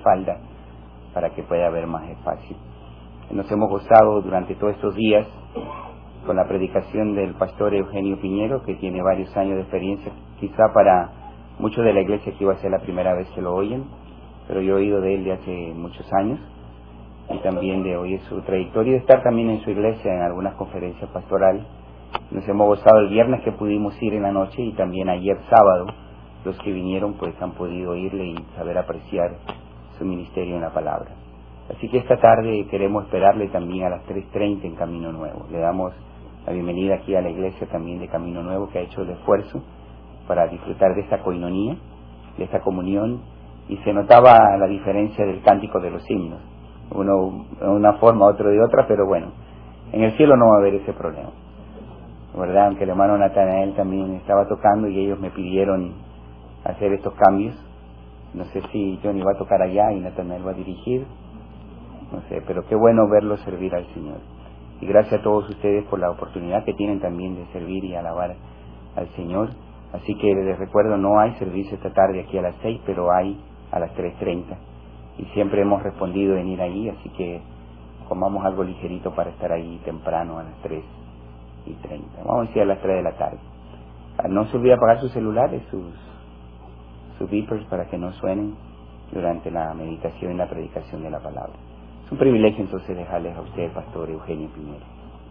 falda para que pueda haber más espacio. Nos hemos gozado durante todos estos días con la predicación del pastor Eugenio Piñero, que tiene varios años de experiencia. Quizá para muchos de la iglesia que iba a ser la primera vez que lo oyen, pero yo he oído de él de hace muchos años, y también de oír su trayectoria y de estar también en su iglesia en algunas conferencias pastorales. Nos hemos gozado el viernes que pudimos ir en la noche, y también ayer sábado los que vinieron pues han podido oírle y saber apreciar su ministerio en la palabra. Así que esta tarde queremos esperarle también a las 3:30 en Camino Nuevo. Le damos la bienvenida aquí a la iglesia también de Camino Nuevo, que ha hecho el esfuerzo para disfrutar de esta coinonía, de esta comunión, y se notaba la diferencia del cántico de los himnos, uno de una forma, otro de otra, pero bueno, en el cielo no va a haber ese problema, ¿verdad? Aunque el hermano Natanael también estaba tocando y ellos me pidieron hacer estos cambios. No sé si Johnny va a tocar allá y Natanael va a dirigir, no sé, pero qué bueno verlos servir al Señor. Y gracias a todos ustedes por la oportunidad que tienen también de servir y alabar al Señor. Así que les recuerdo, no hay servicio esta tarde aquí a las 6, pero hay a las 3:30. Y siempre hemos respondido en ir allí, así que comamos algo ligerito para estar ahí temprano a las 3:30. Vamos a decir a las 3 de la tarde. No se olvide apagar sus celulares, sus beepers, para que no suenen durante la meditación y la predicación de la palabra. Es un privilegio entonces dejarles a usted, pastor Eugenio Piñero.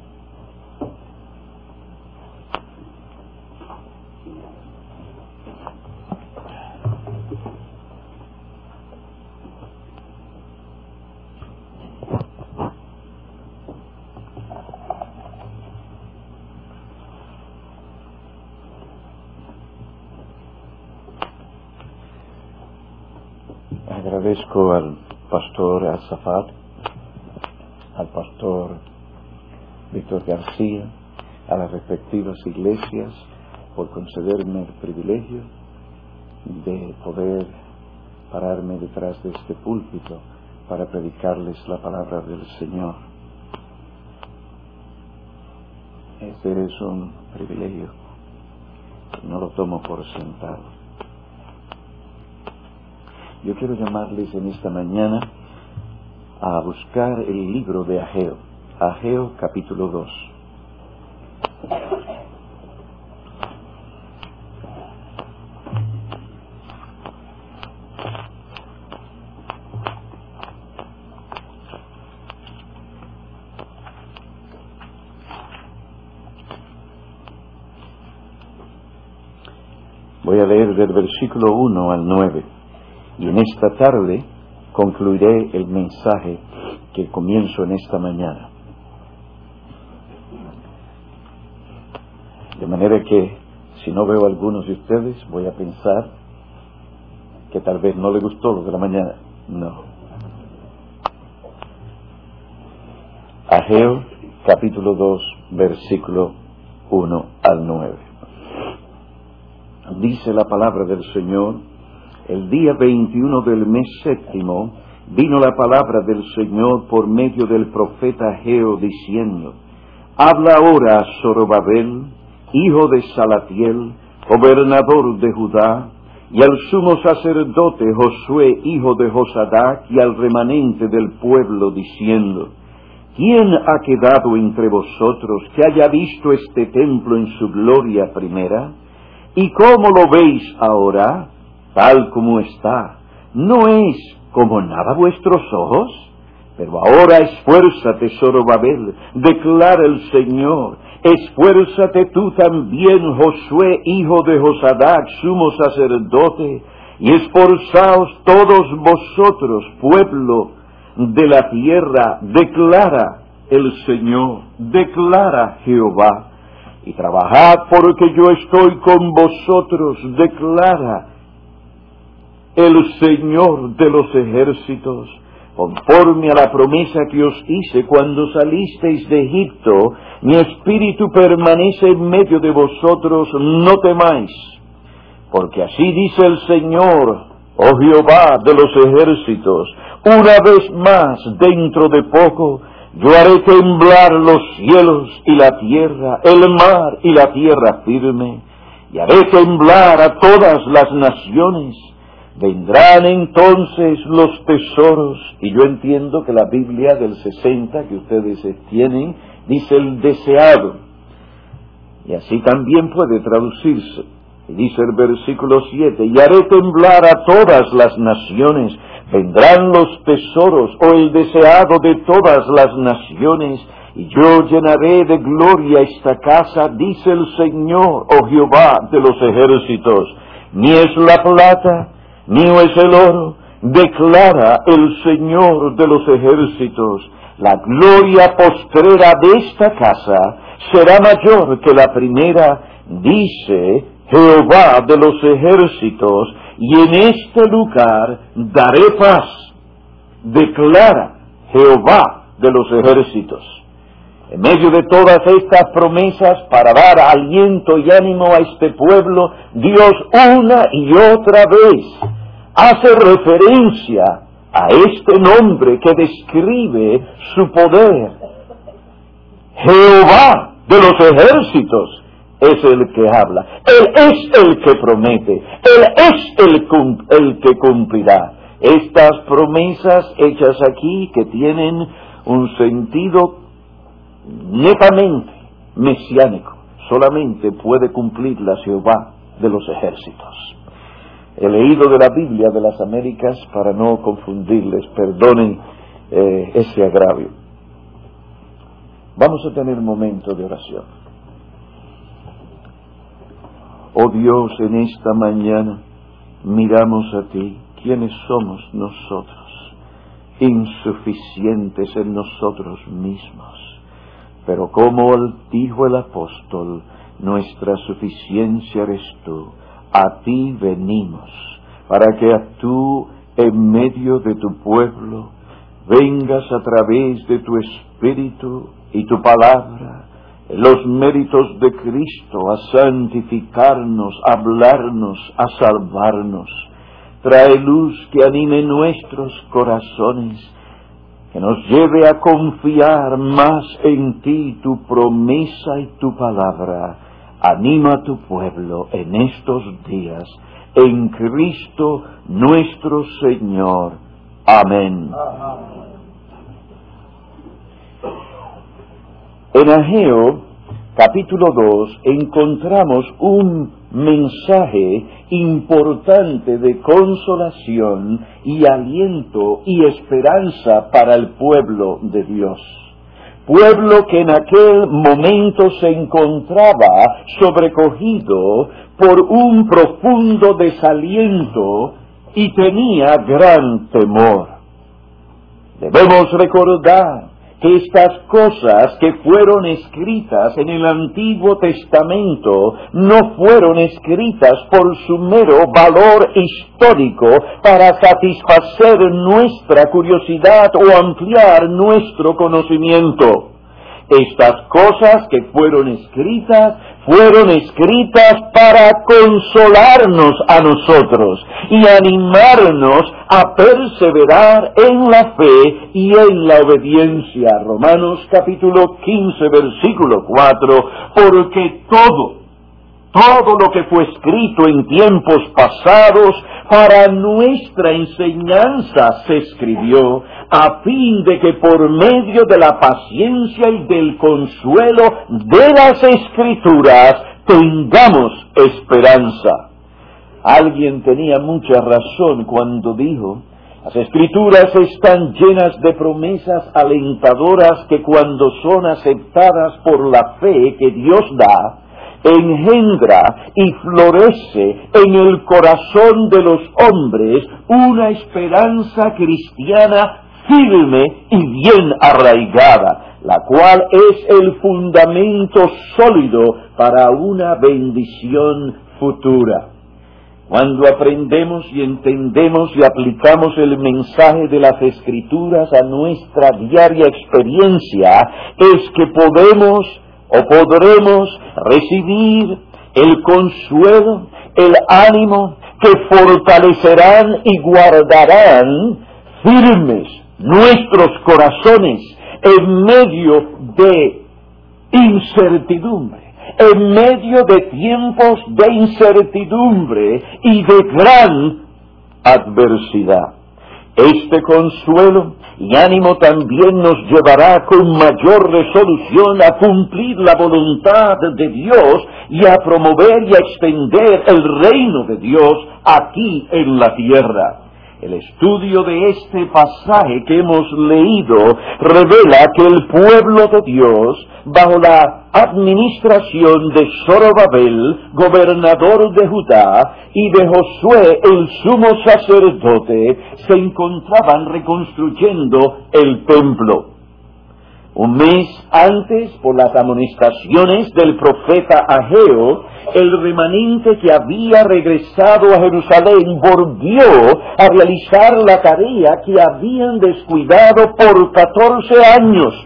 Agradezco al pastor Azafat, al pastor Víctor García, a las respectivas iglesias por concederme el privilegio de poder pararme detrás de este púlpito para predicarles la palabra del Señor. Este es un privilegio, no lo tomo por sentado. Yo quiero llamarles en esta mañana a buscar el libro de Ageo, Ageo capítulo 2. Voy a leer del versículo 1 al 9. Y en esta tarde concluiré el mensaje que comienzo en esta mañana. De manera que, si no veo a algunos de ustedes, voy a pensar que tal vez no le gustó lo de la mañana. No. Ageo, capítulo 2, versículo 1 al 9. Dice la palabra del Señor: el día 21 del mes séptimo vino la palabra del Señor por medio del profeta Ageo, diciendo: habla ahora a Zorobabel, hijo de Salatiel, gobernador de Judá, y al sumo sacerdote Josué, hijo de Josadac, y al remanente del pueblo, diciendo: ¿quién ha quedado entre vosotros que haya visto este templo en su gloria primera? ¿Y cómo lo veis ahora? Tal como está, ¿no es como nada a vuestros ojos? Pero ahora esfuérzate, Zorobabel, declara el Señor. Esfuérzate tú también, Josué, hijo de Josadac, sumo sacerdote, y esforzaos todos vosotros, pueblo de la tierra, declara el Señor, declara Jehová, y trabajad porque yo estoy con vosotros, declara el Señor de los ejércitos, conforme a la promesa que os hice cuando salisteis de Egipto. Mi espíritu permanece en medio de vosotros, no temáis, porque así dice el Señor, oh Jehová de los ejércitos, una vez más dentro de poco yo haré temblar los cielos y la tierra, el mar y la tierra firme, y haré temblar a todas las naciones. Vendrán entonces los tesoros, y yo entiendo que la Biblia del 60 que ustedes tienen, dice el deseado, y así también puede traducirse. Y dice el versículo 7, y haré temblar a todas las naciones, vendrán los tesoros, o el deseado de todas las naciones, y yo llenaré de gloria esta casa, dice el Señor, oh Jehová de los ejércitos. Ni es la plata, ni es el oro, declara el Señor de los ejércitos. La gloria postrera de esta casa será mayor que la primera, dice Jehová de los ejércitos, y en este lugar daré paz, declara Jehová de los ejércitos. En medio de todas estas promesas, para dar aliento y ánimo a este pueblo, Dios una y otra vez hace referencia a este nombre que describe su poder. Jehová de los ejércitos es el que habla. Él es el que promete. Él es el que cumplirá. Estas promesas hechas aquí, que tienen un sentido netamente mesiánico, solamente puede cumplirlas Jehová de los ejércitos. He leído de la Biblia de las Américas para no confundirles, perdonen ese agravio. Vamos a tener un momento de oración. Oh Dios, en esta mañana miramos a ti. ¿Quiénes somos nosotros? Insuficientes en nosotros mismos. Pero como dijo el apóstol, nuestra suficiencia eres tú. A ti venimos, para que tú, en medio de tu pueblo, vengas a través de tu Espíritu y tu palabra, en los méritos de Cristo, a santificarnos, a hablarnos, a salvarnos. Trae luz que anime nuestros corazones, que nos lleve a confiar más en ti, tu promesa y tu palabra. Anima a tu pueblo en estos días, en Cristo nuestro Señor. Amén. En Ageo, capítulo 2, encontramos un mensaje importante de consolación y aliento y esperanza para el pueblo de Dios. Pueblo que en aquel momento se encontraba sobrecogido por un profundo desaliento y tenía gran temor. Debemos recordar que estas cosas que fueron escritas en el Antiguo Testamento no fueron escritas por su mero valor histórico para satisfacer nuestra curiosidad o ampliar nuestro conocimiento. Estas cosas que fueron escritas para consolarnos a nosotros y animarnos a perseverar en la fe y en la obediencia. Romanos capítulo 15, versículo 4, porque todo lo que fue escrito en tiempos pasados para nuestra enseñanza se escribió, a fin de que por medio de la paciencia y del consuelo de las Escrituras tengamos esperanza. Alguien tenía mucha razón cuando dijo: las Escrituras están llenas de promesas alentadoras que cuando son aceptadas por la fe que Dios da, engendra y florece en el corazón de los hombres una esperanza cristiana firme y bien arraigada, la cual es el fundamento sólido para una bendición futura. Cuando aprendemos y entendemos y aplicamos el mensaje de las Escrituras a nuestra diaria experiencia, es que podremos recibir el consuelo, el ánimo que fortalecerán y guardarán firmes nuestros corazones en medio de incertidumbre, en medio de tiempos de incertidumbre y de gran adversidad. Este consuelo y ánimo también nos llevará con mayor resolución a cumplir la voluntad de Dios y a promover y a extender el reino de Dios aquí en la tierra. El estudio de este pasaje que hemos leído revela que el pueblo de Dios, bajo la administración de Zorobabel, gobernador de Judá, y de Josué, el sumo sacerdote, se encontraban reconstruyendo el templo. Un mes antes, por las amonestaciones del profeta Ageo, el remanente que había regresado a Jerusalén volvió a realizar la tarea que habían descuidado por 14 años.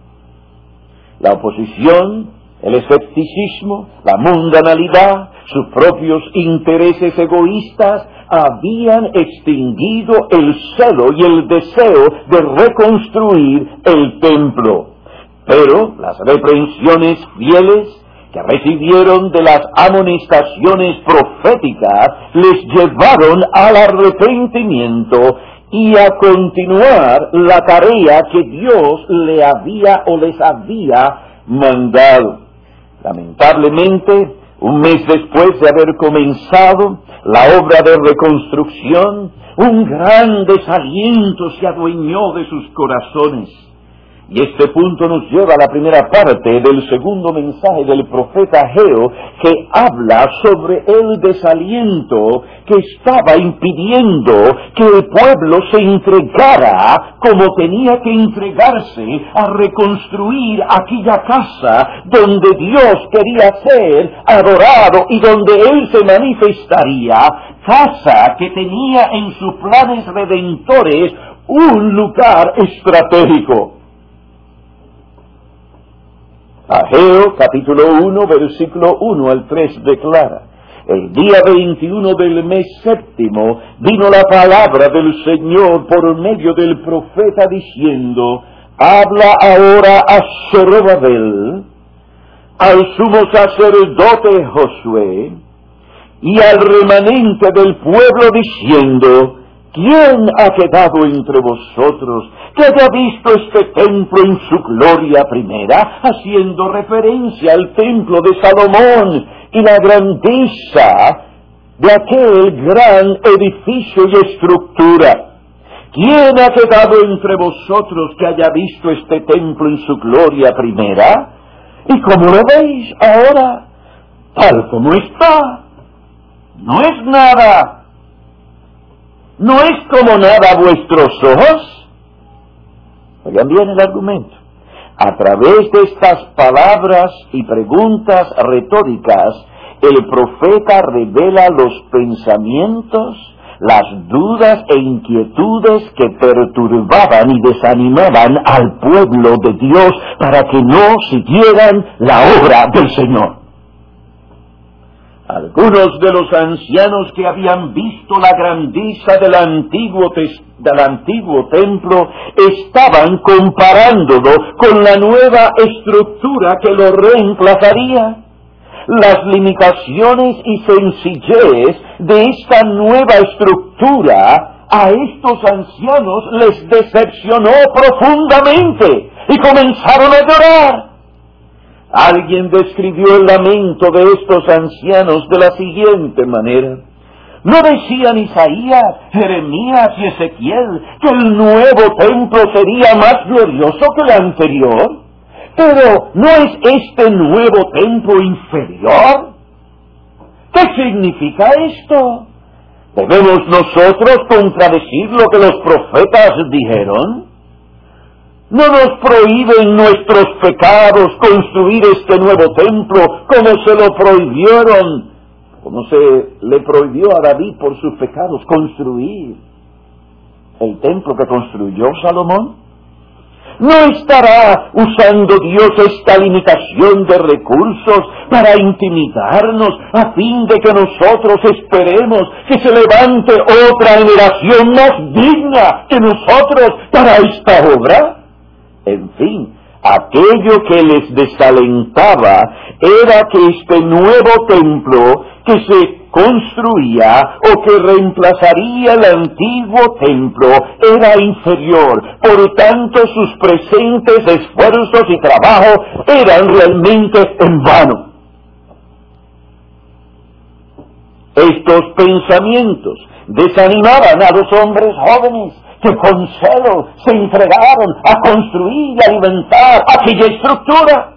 La oposición, el escepticismo, la mundanalidad, sus propios intereses egoístas habían extinguido el celo y el deseo de reconstruir el templo. Pero las reprensiones fieles que recibieron de las amonestaciones proféticas les llevaron al arrepentimiento y a continuar la tarea que Dios le había o les había mandado. Lamentablemente, un mes después de haber comenzado la obra de reconstrucción, un gran desaliento se adueñó de sus corazones. Y este punto nos lleva a la primera parte del segundo mensaje del profeta Ageo, que habla sobre el desaliento que estaba impidiendo que el pueblo se entregara como tenía que entregarse a reconstruir aquella casa donde Dios quería ser adorado y donde Él se manifestaría, casa que tenía en sus planes redentores un lugar estratégico. Ageo, capítulo 1, versículo 1 al 3, declara: el día 21 del mes séptimo vino la palabra del Señor por medio del profeta diciendo: habla ahora a Zorobabel, al sumo sacerdote Josué, y al remanente del pueblo diciendo: ¿quién ha quedado entre vosotros que haya visto este templo en su gloria primera? Haciendo referencia al templo de Salomón y la grandeza de aquel gran edificio y estructura. ¿Quién ha quedado entre vosotros que haya visto este templo en su gloria primera? ¿Y cómo lo veis ahora? Tal como está. No es nada. ¿No es como nada a vuestros ojos? Oigan bien el argumento. A través de estas palabras y preguntas retóricas, el profeta revela los pensamientos, las dudas e inquietudes que perturbaban y desanimaban al pueblo de Dios para que no siguieran la obra del Señor. Algunos de los ancianos que habían visto la grandeza del antiguo templo estaban comparándolo con la nueva estructura que lo reemplazaría. Las limitaciones y sencillez de esta nueva estructura a estos ancianos les decepcionó profundamente y comenzaron a llorar. Alguien describió el lamento de estos ancianos de la siguiente manera: ¿no decían Isaías, Jeremías y Ezequiel que el nuevo templo sería más glorioso que el anterior? Pero ¿no es este nuevo templo inferior? ¿Qué significa esto? ¿Debemos nosotros contradecir lo que los profetas dijeron? ¿No nos prohíben nuestros pecados construir este nuevo templo como se lo prohibieron, como se le prohibió a David por sus pecados construir el templo que construyó Salomón? ¿No estará usando Dios esta limitación de recursos para intimidarnos a fin de que nosotros esperemos que se levante otra generación más digna que nosotros para esta obra? En fin, aquello que les desalentaba era que este nuevo templo, que se construía o que reemplazaría el antiguo templo era inferior. Por tanto, sus presentes esfuerzos y trabajo eran realmente en vano. Estos pensamientos desanimaban a los hombres jóvenes que con celo se entregaron a construir y alimentar aquella estructura.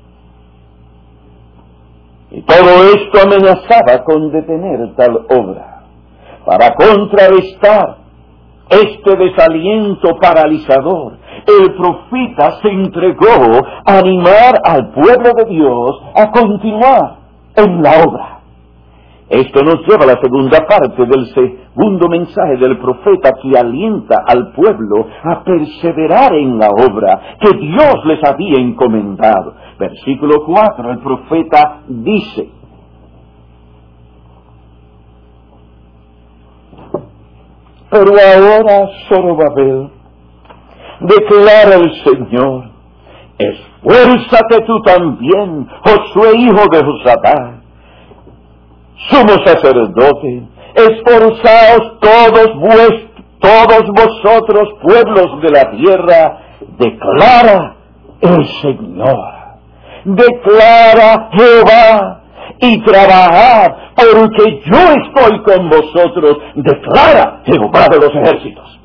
Y todo esto amenazaba con detener tal obra. Para contrarrestar este desaliento paralizador, el profeta se entregó a animar al pueblo de Dios a continuar en la obra. Esto nos lleva a la segunda parte del segundo mensaje del profeta, que alienta al pueblo a perseverar en la obra que Dios les había encomendado. Versículo 4, el profeta dice: pero ahora, Zorobabel, declara el Señor, esfuérzate tú también, Josué hijo de Josadak, sumo sacerdote, esforzaos todos vosotros, pueblos de la tierra, declara el Señor, declara Jehová, y trabajad, porque yo estoy con vosotros, declara Jehová de los ejércitos.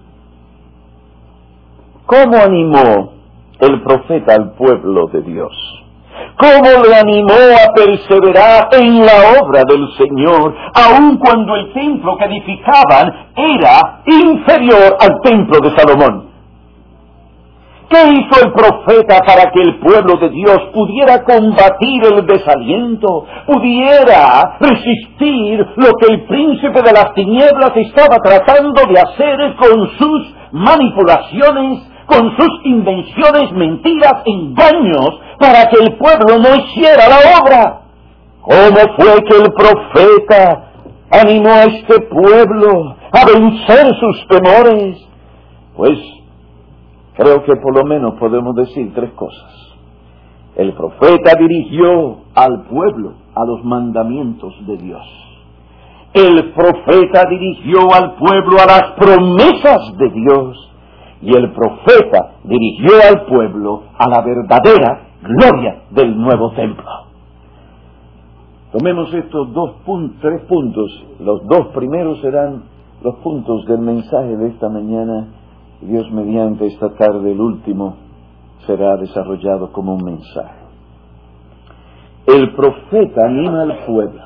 ¿Cómo animó el profeta al pueblo de Dios? ¿Cómo le animó a perseverar en la obra del Señor, aun cuando el templo que edificaban era inferior al templo de Salomón? ¿Qué hizo el profeta para que el pueblo de Dios pudiera combatir el desaliento, pudiera resistir lo que el príncipe de las tinieblas estaba tratando de hacer con sus manipulaciones, con sus invenciones, mentiras, engaños, para que el pueblo no hiciera la obra? ¿Cómo fue que el profeta animó a este pueblo a vencer sus temores? Pues creo que por lo menos podemos decir tres cosas. El profeta dirigió al pueblo a los mandamientos de Dios. El profeta dirigió al pueblo a las promesas de Dios. Y el profeta dirigió al pueblo a la verdadera gloria del nuevo templo. Tomemos estos tres puntos. Los dos primeros serán los puntos del mensaje de esta mañana. Y Dios mediante, esta tarde el último será desarrollado como un mensaje. El profeta anima al pueblo.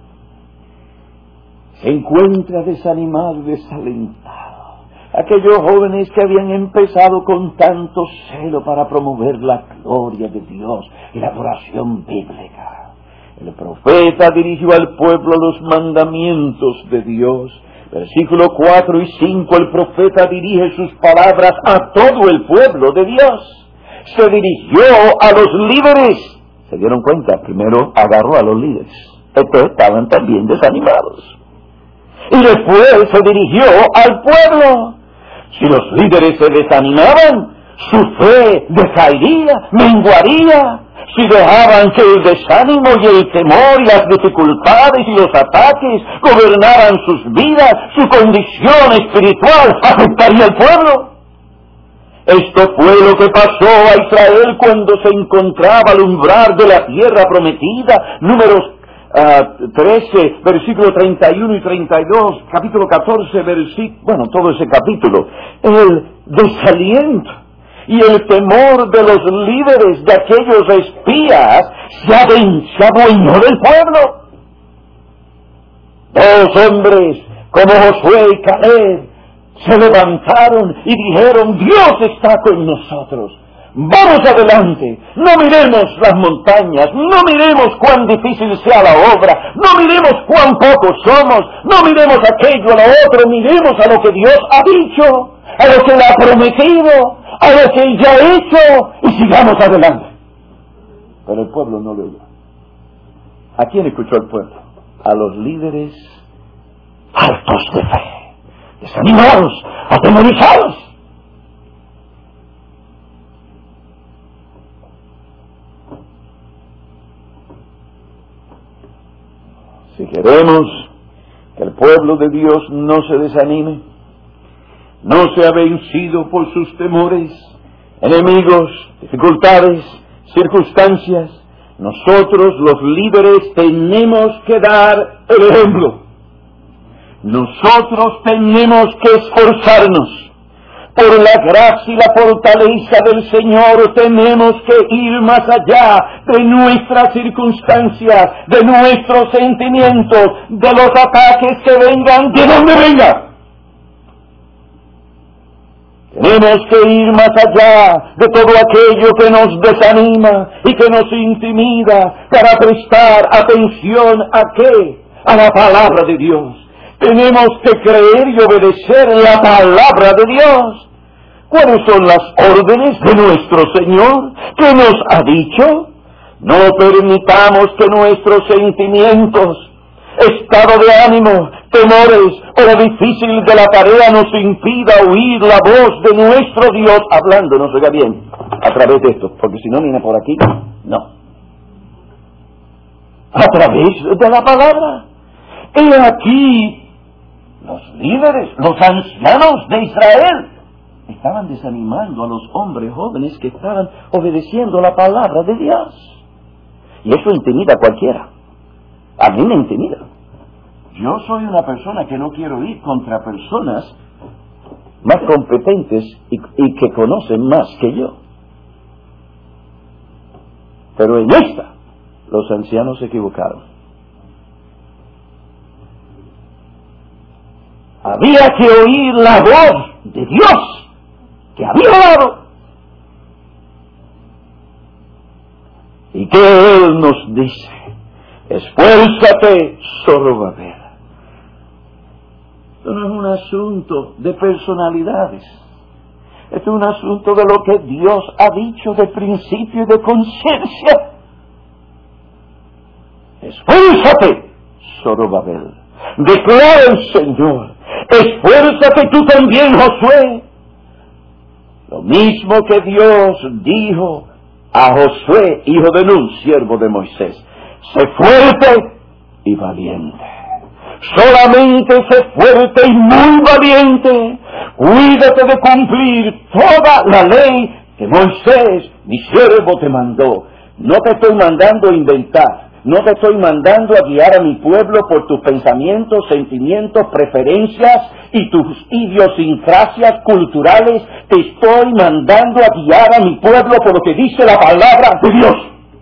Se encuentra desanimado y desalentado. Aquellos jóvenes que habían empezado con tanto celo para promover la gloria de Dios y la adoración bíblica. El profeta dirigió al pueblo los mandamientos de Dios. Versículo 4 y 5, el profeta dirige sus palabras a todo el pueblo de Dios. Se dirigió a los líderes. ¿Se dieron cuenta? Primero agarró a los líderes. Estos estaban también desanimados. Y después se dirigió al pueblo. Si los líderes se desanimaban, su fe decaería, menguaría. Si dejaban que el desánimo y el temor y las dificultades y los ataques gobernaran sus vidas, su condición espiritual afectaría al pueblo. Esto fue lo que pasó a Israel cuando se encontraba al umbral de la tierra prometida. Números 13, versículo 31 y 32, capítulo 14, todo ese capítulo. El desaliento y el temor de los líderes, de aquellos espías, se adueñó del pueblo. Dos hombres como Josué y Caleb se levantaron y dijeron: Dios está con nosotros. Vamos adelante, no miremos las montañas, no miremos cuán difícil sea la obra, no miremos cuán pocos somos, no miremos aquello a lo otro, miremos a lo que Dios ha dicho, a lo que Él ha prometido, a lo que Él ya ha hecho, y sigamos adelante. Pero el pueblo no lo oyó. ¿A quién escuchó el pueblo? A los líderes hartos de fe, desanimados, atemorizados. Si queremos pueblo de Dios no se desanime, no sea vencido por sus temores, enemigos, dificultades, circunstancias. Nosotros, los líderes, tenemos que dar el ejemplo. Nosotros tenemos que esforzarnos. Por la gracia y la fortaleza del Señor tenemos que ir más allá de nuestras circunstancias, de nuestros sentimientos, de los ataques que vengan, de donde vengan. Tenemos que ir más allá de todo aquello que nos desanima y que nos intimida para prestar atención ¿a qué? A la palabra de Dios. Tenemos que creer y obedecer la palabra de Dios. ¿Cuáles son las órdenes de nuestro Señor? ¿Qué nos ha dicho? No permitamos que nuestros sentimientos, estado de ánimo, temores o lo difícil de la tarea nos impida oír la voz de nuestro Dios hablándonos, oiga bien, a través de esto, porque si no viene por aquí, no. A través de la palabra. He aquí, los líderes, los ancianos de Israel, estaban desanimando a los hombres jóvenes que estaban obedeciendo la palabra de Dios. Y eso intimida a cualquiera. A mí me intimida. Yo soy una persona que no quiero ir contra personas más competentes y que conocen más que yo. Pero en esta, los ancianos se equivocaron. Había que oír la voz de Dios que había dado. Y que Él nos dice: esfuérzate, Zorobabel. Esto no es un asunto de personalidades. Esto es un asunto de lo que Dios ha dicho de principio y de conciencia. Esfuérzate, Zorobabel. Declara el Señor. Esfuérzate tú también, Josué. Lo mismo que Dios dijo a Josué, hijo de Nun, siervo de Moisés: sé fuerte y valiente. Solamente sé fuerte y muy valiente. Cuídate de cumplir toda la ley que Moisés, mi siervo, te mandó. No te estoy mandando a inventar. No te estoy mandando a guiar a mi pueblo por tus pensamientos, sentimientos, preferencias y tus idiosincrasias culturales. Te estoy mandando a guiar a mi pueblo por lo que dice la palabra de Dios.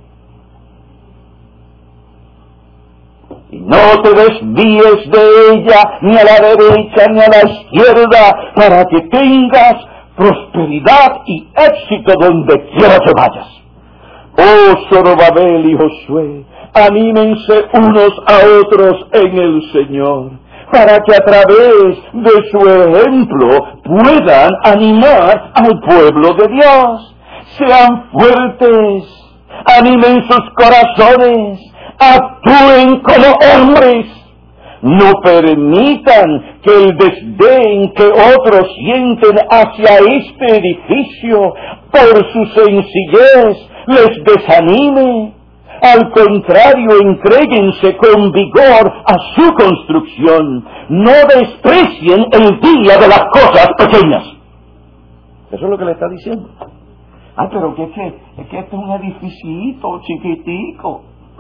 Y no te desvíes de ella ni a la derecha ni a la izquierda, para que tengas prosperidad y éxito donde quiera que vayas. Oh Zorobabel y Josué, anímense unos a otros en el Señor, para que a través de su ejemplo puedan animar al pueblo de Dios. Sean fuertes, animen sus corazones, actúen como hombres. No permitan que el desdén que otros sienten hacia este edificio por su sencillez les desanime. Al contrario, entréguense con vigor a su construcción. No desprecien el día de las cosas pequeñas. Eso es lo que le está diciendo. Pero que es que este es un edificito chiquitico.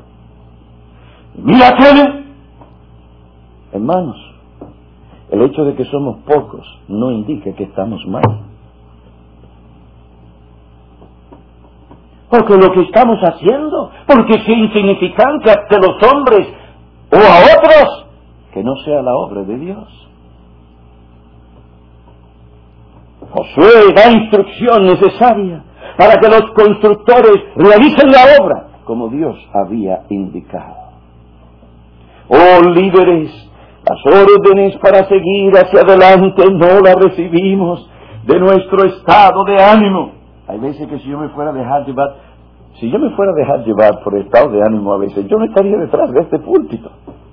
Mira, hermanos, el hecho de que somos pocos no indica que estamos mal. Porque lo que estamos haciendo, porque es insignificante ante los hombres o a otros, que no sea la obra de Dios. Josué da instrucción necesaria para que los constructores realicen la obra como Dios había indicado. Oh líderes, las órdenes para seguir hacia adelante no las recibimos de nuestro estado de ánimo. Hay veces que si yo me fuera a dejar llevar por el estado de ánimo a veces, yo no estaría detrás de este púlpito.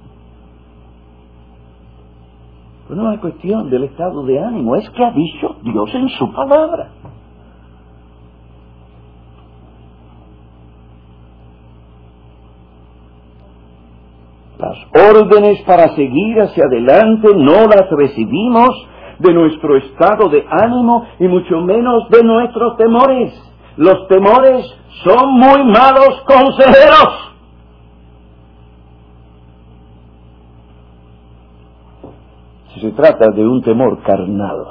Pero no es cuestión del estado de ánimo, es que ha dicho Dios en su palabra. Las órdenes para seguir hacia adelante no las recibimos de nuestro estado de ánimo y mucho menos de nuestros temores. Los temores son muy malos consejeros. Si se trata de un temor carnal,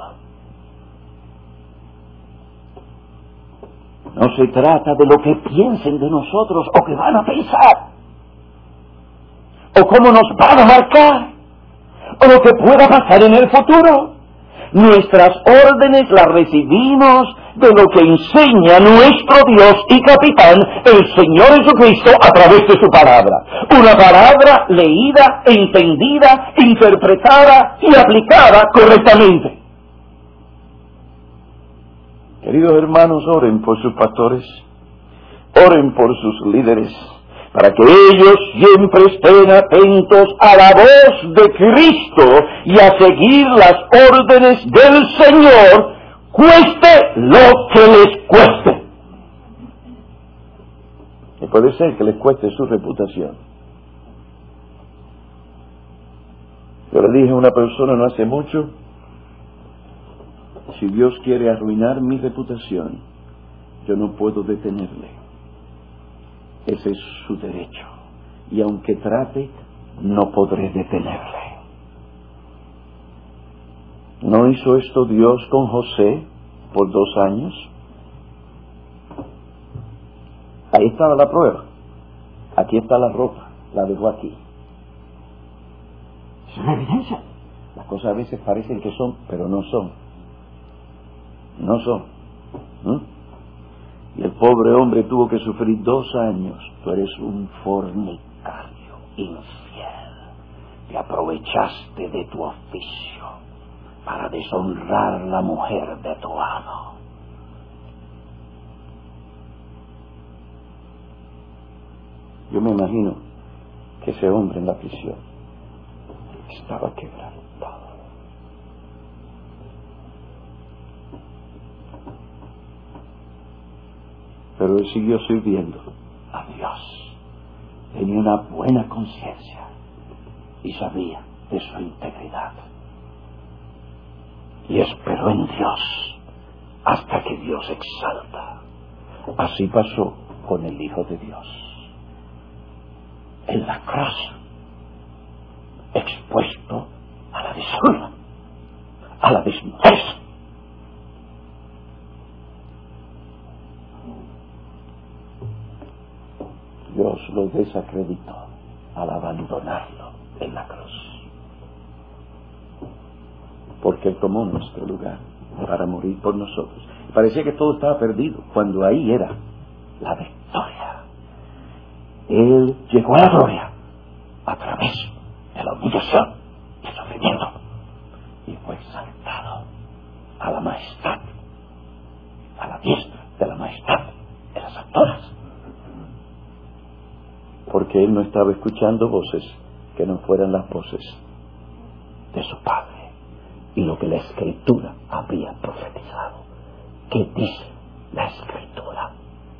no se trata de lo que piensen de nosotros o que van a pensar, o cómo nos van a marcar, o lo que pueda pasar en el futuro. Nuestras órdenes las recibimos de lo que enseña nuestro Dios y capitán, el Señor Jesucristo, a través de su palabra. Una palabra leída, entendida, interpretada y aplicada correctamente. Queridos hermanos, oren por sus pastores, oren por sus líderes, para que ellos siempre estén atentos a la voz de Cristo y a seguir las órdenes del Señor, cueste lo que les cueste. Y puede ser que les cueste su reputación. Yo le dije a una persona no hace mucho, si Dios quiere arruinar mi reputación, yo no puedo detenerle. Ese es su derecho. Y aunque trate, no podré detenerle. ¿No hizo esto Dios con José por 2 años? Ahí estaba la prueba. Aquí está la ropa. La dejó aquí. Es una evidencia. Las cosas a veces parecen que son, pero no son. No son. Y el pobre hombre tuvo que sufrir 2 años. Tú eres un fornicario, infiel. Te aprovechaste de tu oficio para deshonrar la mujer de tu amo. Yo me imagino que ese hombre en la prisión estaba quebrantado. Pero él siguió sirviendo a Dios. Tenía una buena conciencia y sabía de su integridad. Y esperó en Dios hasta que Dios exalta. Así pasó con el Hijo de Dios. En la cruz, expuesto a la deshonra, a la desnudez. Dios lo desacreditó al abandonarlo en la cruz. Porque Él tomó nuestro lugar para morir por nosotros. Parecía que todo estaba perdido, cuando ahí era la victoria. Él llegó a la gloria a través de la humillación y el sufrimiento. Y fue exaltado a la majestad, a la diestra de la majestad de las alturas. Porque Él no estaba escuchando voces que no fueran las voces de su Padre. Y lo que la Escritura había profetizado. ¿Qué dice la Escritura?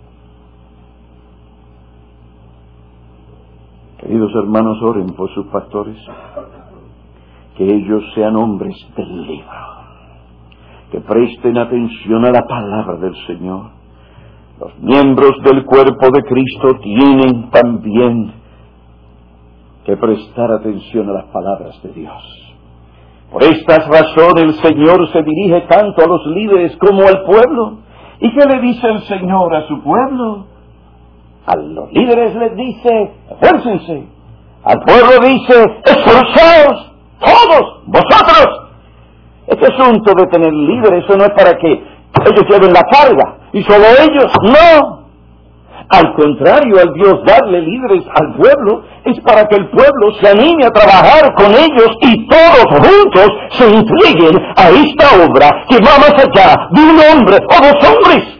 Queridos hermanos, oren por sus pastores. Que ellos sean hombres del libro. Que presten atención a la palabra del Señor. Los miembros del cuerpo de Cristo tienen también que prestar atención a las palabras de Dios. Por estas razones el Señor se dirige tanto a los líderes como al pueblo. ¿Y qué le dice el Señor a su pueblo? A los líderes les dice, esfuércense. Al pueblo dice, esforzaos, todos, vosotros. Este asunto de tener líderes, eso no es para que ellos lleven la carga. Y solo ellos, no. Al contrario, al Dios darle líderes al pueblo, es para que el pueblo se anime a trabajar con ellos y todos juntos se entreguen a esta obra que va más allá de un hombre o 2 hombres.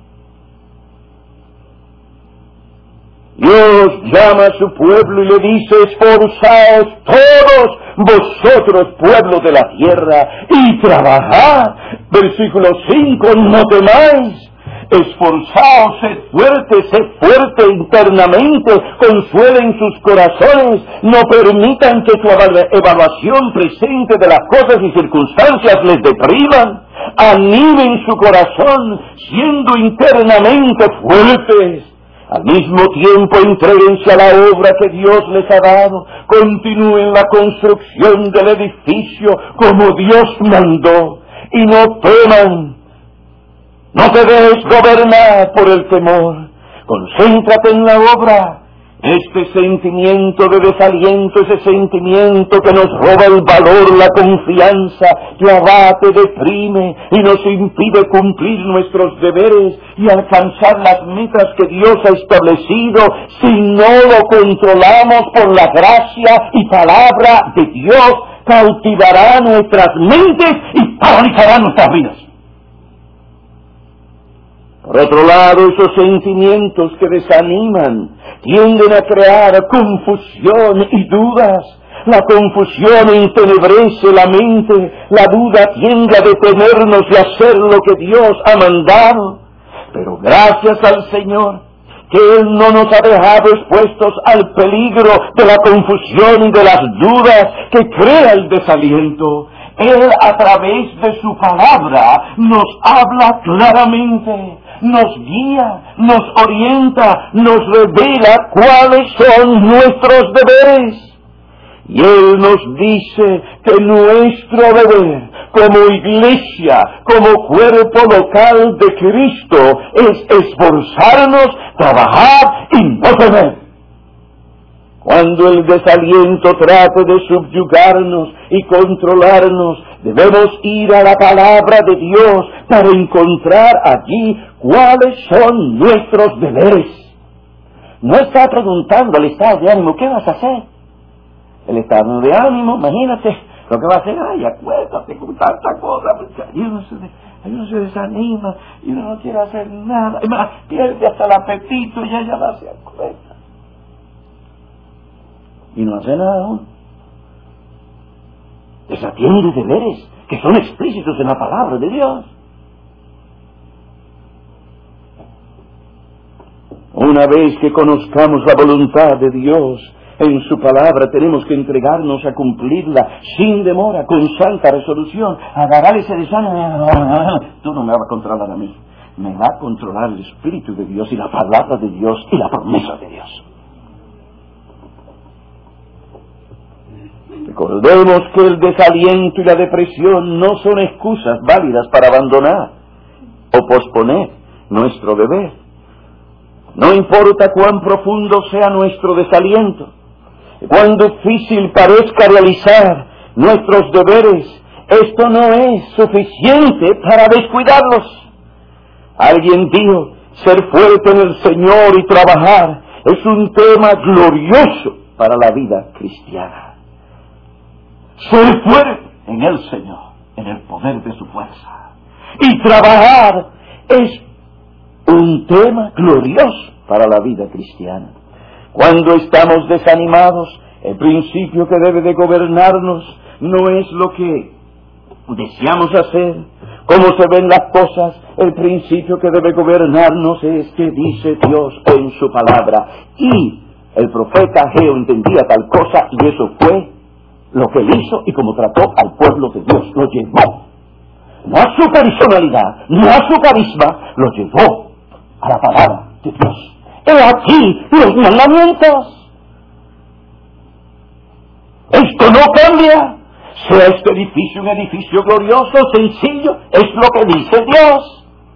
Dios llama a su pueblo y le dice, esforzaos todos vosotros, pueblo de la tierra, y trabajad. Versículo 5, no temáis. esforzaos, sed fuerte internamente, consuelen sus corazones, no permitan que su evaluación presente de las cosas y circunstancias les depriman, animen su corazón, siendo internamente fuertes. Al mismo tiempo, entréguense a la obra que Dios les ha dado. Continúen la construcción del edificio como Dios mandó. Y no teman. No te dejes gobernar por el temor. Concéntrate en la obra. Este sentimiento de desaliento, ese sentimiento que nos roba el valor, la confianza, que abate, deprime y nos impide cumplir nuestros deberes y alcanzar las metas que Dios ha establecido, si no lo controlamos por la gracia y palabra de Dios, cautivará nuestras mentes y paralizará nuestras vidas. Por otro lado, esos sentimientos que desaniman tienden a crear confusión y dudas. La confusión entenebrece la mente, la duda tiende a detenernos de hacer lo que Dios ha mandado. Pero gracias al Señor, que Él no nos ha dejado expuestos al peligro de la confusión y de las dudas que crea el desaliento. Él, a través de su palabra, nos habla claramente, nos guía, nos orienta, nos revela cuáles son nuestros deberes. Y Él nos dice que nuestro deber como iglesia, como cuerpo local de Cristo, es esforzarnos, trabajar y no temer. Cuando el desaliento trate de subyugarnos y controlarnos, debemos ir a la palabra de Dios para encontrar allí cuáles son nuestros deberes. No está preguntando el estado de ánimo, ¿qué vas a hacer? El estado de ánimo, imagínate, lo que va a hacer, ay, acuérdate con tanta cosa, y uno se desanima, y uno no quiere hacer nada, y más, pierde hasta el apetito y ella va a se acuerda. Y no hace nada aún. Desatiende deberes que son explícitos en la palabra de Dios. Una vez que conozcamos la voluntad de Dios en su palabra, tenemos que entregarnos a cumplirla sin demora, con santa resolución. Agarrar ese desánimo. Tú no me vas a controlar a mí. Me va a controlar el Espíritu de Dios y la palabra de Dios y la promesa de Dios. Recordemos que el desaliento y la depresión no son excusas válidas para abandonar o posponer nuestro deber. No importa cuán profundo sea nuestro desaliento, cuán difícil parezca realizar nuestros deberes, esto no es suficiente para descuidarlos. Alguien dijo, ser fuerte en el Señor y trabajar es un tema glorioso para la vida cristiana. Ser fuerte en el Señor, en el poder de su fuerza. Y trabajar es un tema glorioso para la vida cristiana. Cuando estamos desanimados, el principio que debe de gobernarnos no es lo que deseamos hacer, cómo se ven las cosas. El principio que debe gobernarnos es que dice Dios en su palabra. Y el profeta Ageo entendía tal cosa y eso fue lo que él hizo y como trató al pueblo de Dios. Lo llevó, no a su personalidad, no a su carisma, lo llevó a la palabra de Dios. He aquí los mandamientos. Esto no cambia. Sea este edificio un edificio glorioso, sencillo, es lo que dice Dios.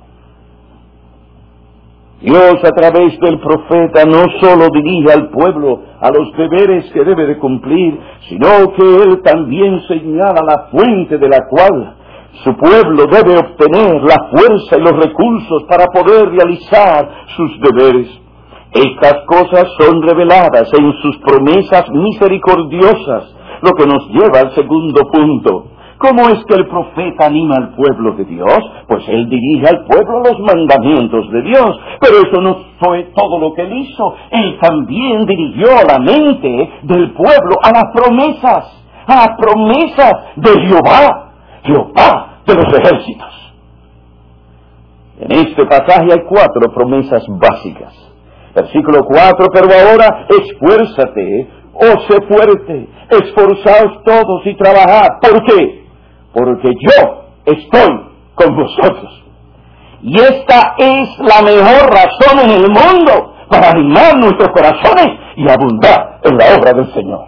Dios a través del profeta no solo dirige al pueblo a los deberes que debe de cumplir, sino que Él también señala la fuente de la cual su pueblo debe obtener la fuerza y los recursos para poder realizar sus deberes. Estas cosas son reveladas en sus promesas misericordiosas, lo que nos lleva al segundo punto. ¿Cómo es que el profeta anima al pueblo de Dios? Pues él dirige al pueblo los mandamientos de Dios. Pero eso no fue todo lo que él hizo. Él también dirigió la mente del pueblo a las promesas de Jehová de los ejércitos. En este este pasaje hay 4 promesas básicas. Versículo 4, pero ahora esfuérzate, sé fuerte, esforzaos todos y trabajad. ¿Por qué? Porque yo estoy con vosotros. Y esta es la mejor razón en el mundo para animar nuestros corazones y abundar en la obra del Señor.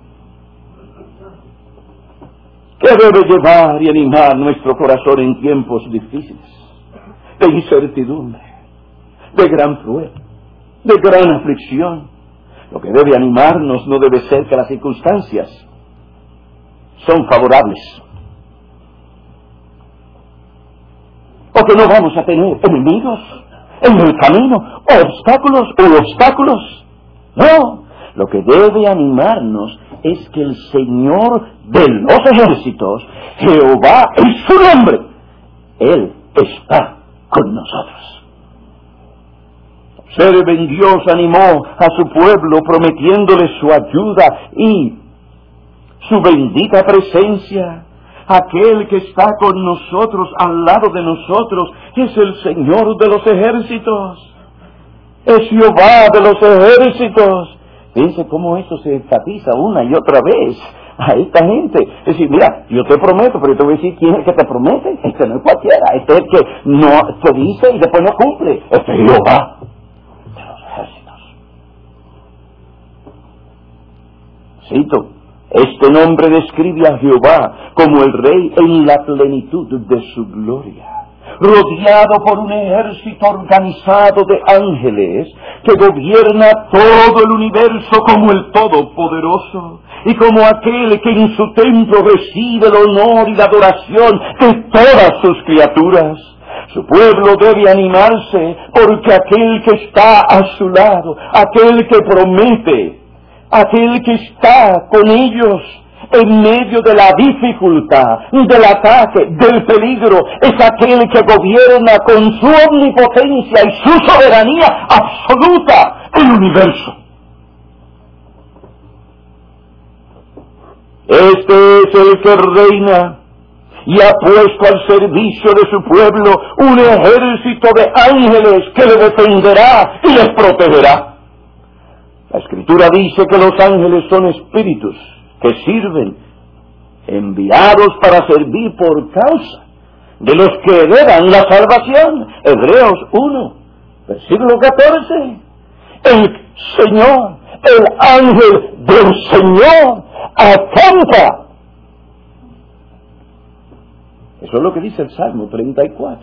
¿Qué debe llevar y animar nuestro corazón en tiempos difíciles, de incertidumbre, de gran prueba, de gran aflicción? Lo que debe animarnos no debe ser que las circunstancias son favorables, o que no vamos a tener enemigos en el camino, o obstáculos. No, lo que debe animarnos es que el Señor de los ejércitos, Jehová es su nombre, Él está con nosotros. Observen, Dios animó a su pueblo prometiéndole su ayuda y su bendita presencia. Aquel que está con nosotros, al lado de nosotros, es el Señor de los ejércitos. Es Jehová de los ejércitos. Fíjense cómo esto se enfatiza una y otra vez a esta gente. Es decir, mira, yo te prometo, pero yo te voy a decir quién es el que te promete. Este no es cualquiera. Este es el que no te dice y después no cumple. Este es Jehová de los ejércitos. Cito, este nombre describe a Jehová como el Rey en la plenitud de su gloria, rodeado por un ejército organizado de ángeles que gobierna todo el universo como el Todopoderoso y como aquel que en su templo recibe el honor y la adoración de todas sus criaturas. Su pueblo debe animarse porque aquel que está a su lado, aquel que promete, aquel que está con ellos en medio de la dificultad, del ataque, del peligro, es aquel que gobierna con su omnipotencia y su soberanía absoluta el universo. Este es el que reina y ha puesto al servicio de su pueblo un ejército de ángeles que le defenderá y les protegerá. La Escritura dice que los ángeles son espíritus que sirven, enviados para servir por causa de los que heredan la salvación. Hebreos 1, versículo 14. El Señor, el ángel del Señor, acampa. Eso es lo que dice el Salmo 34.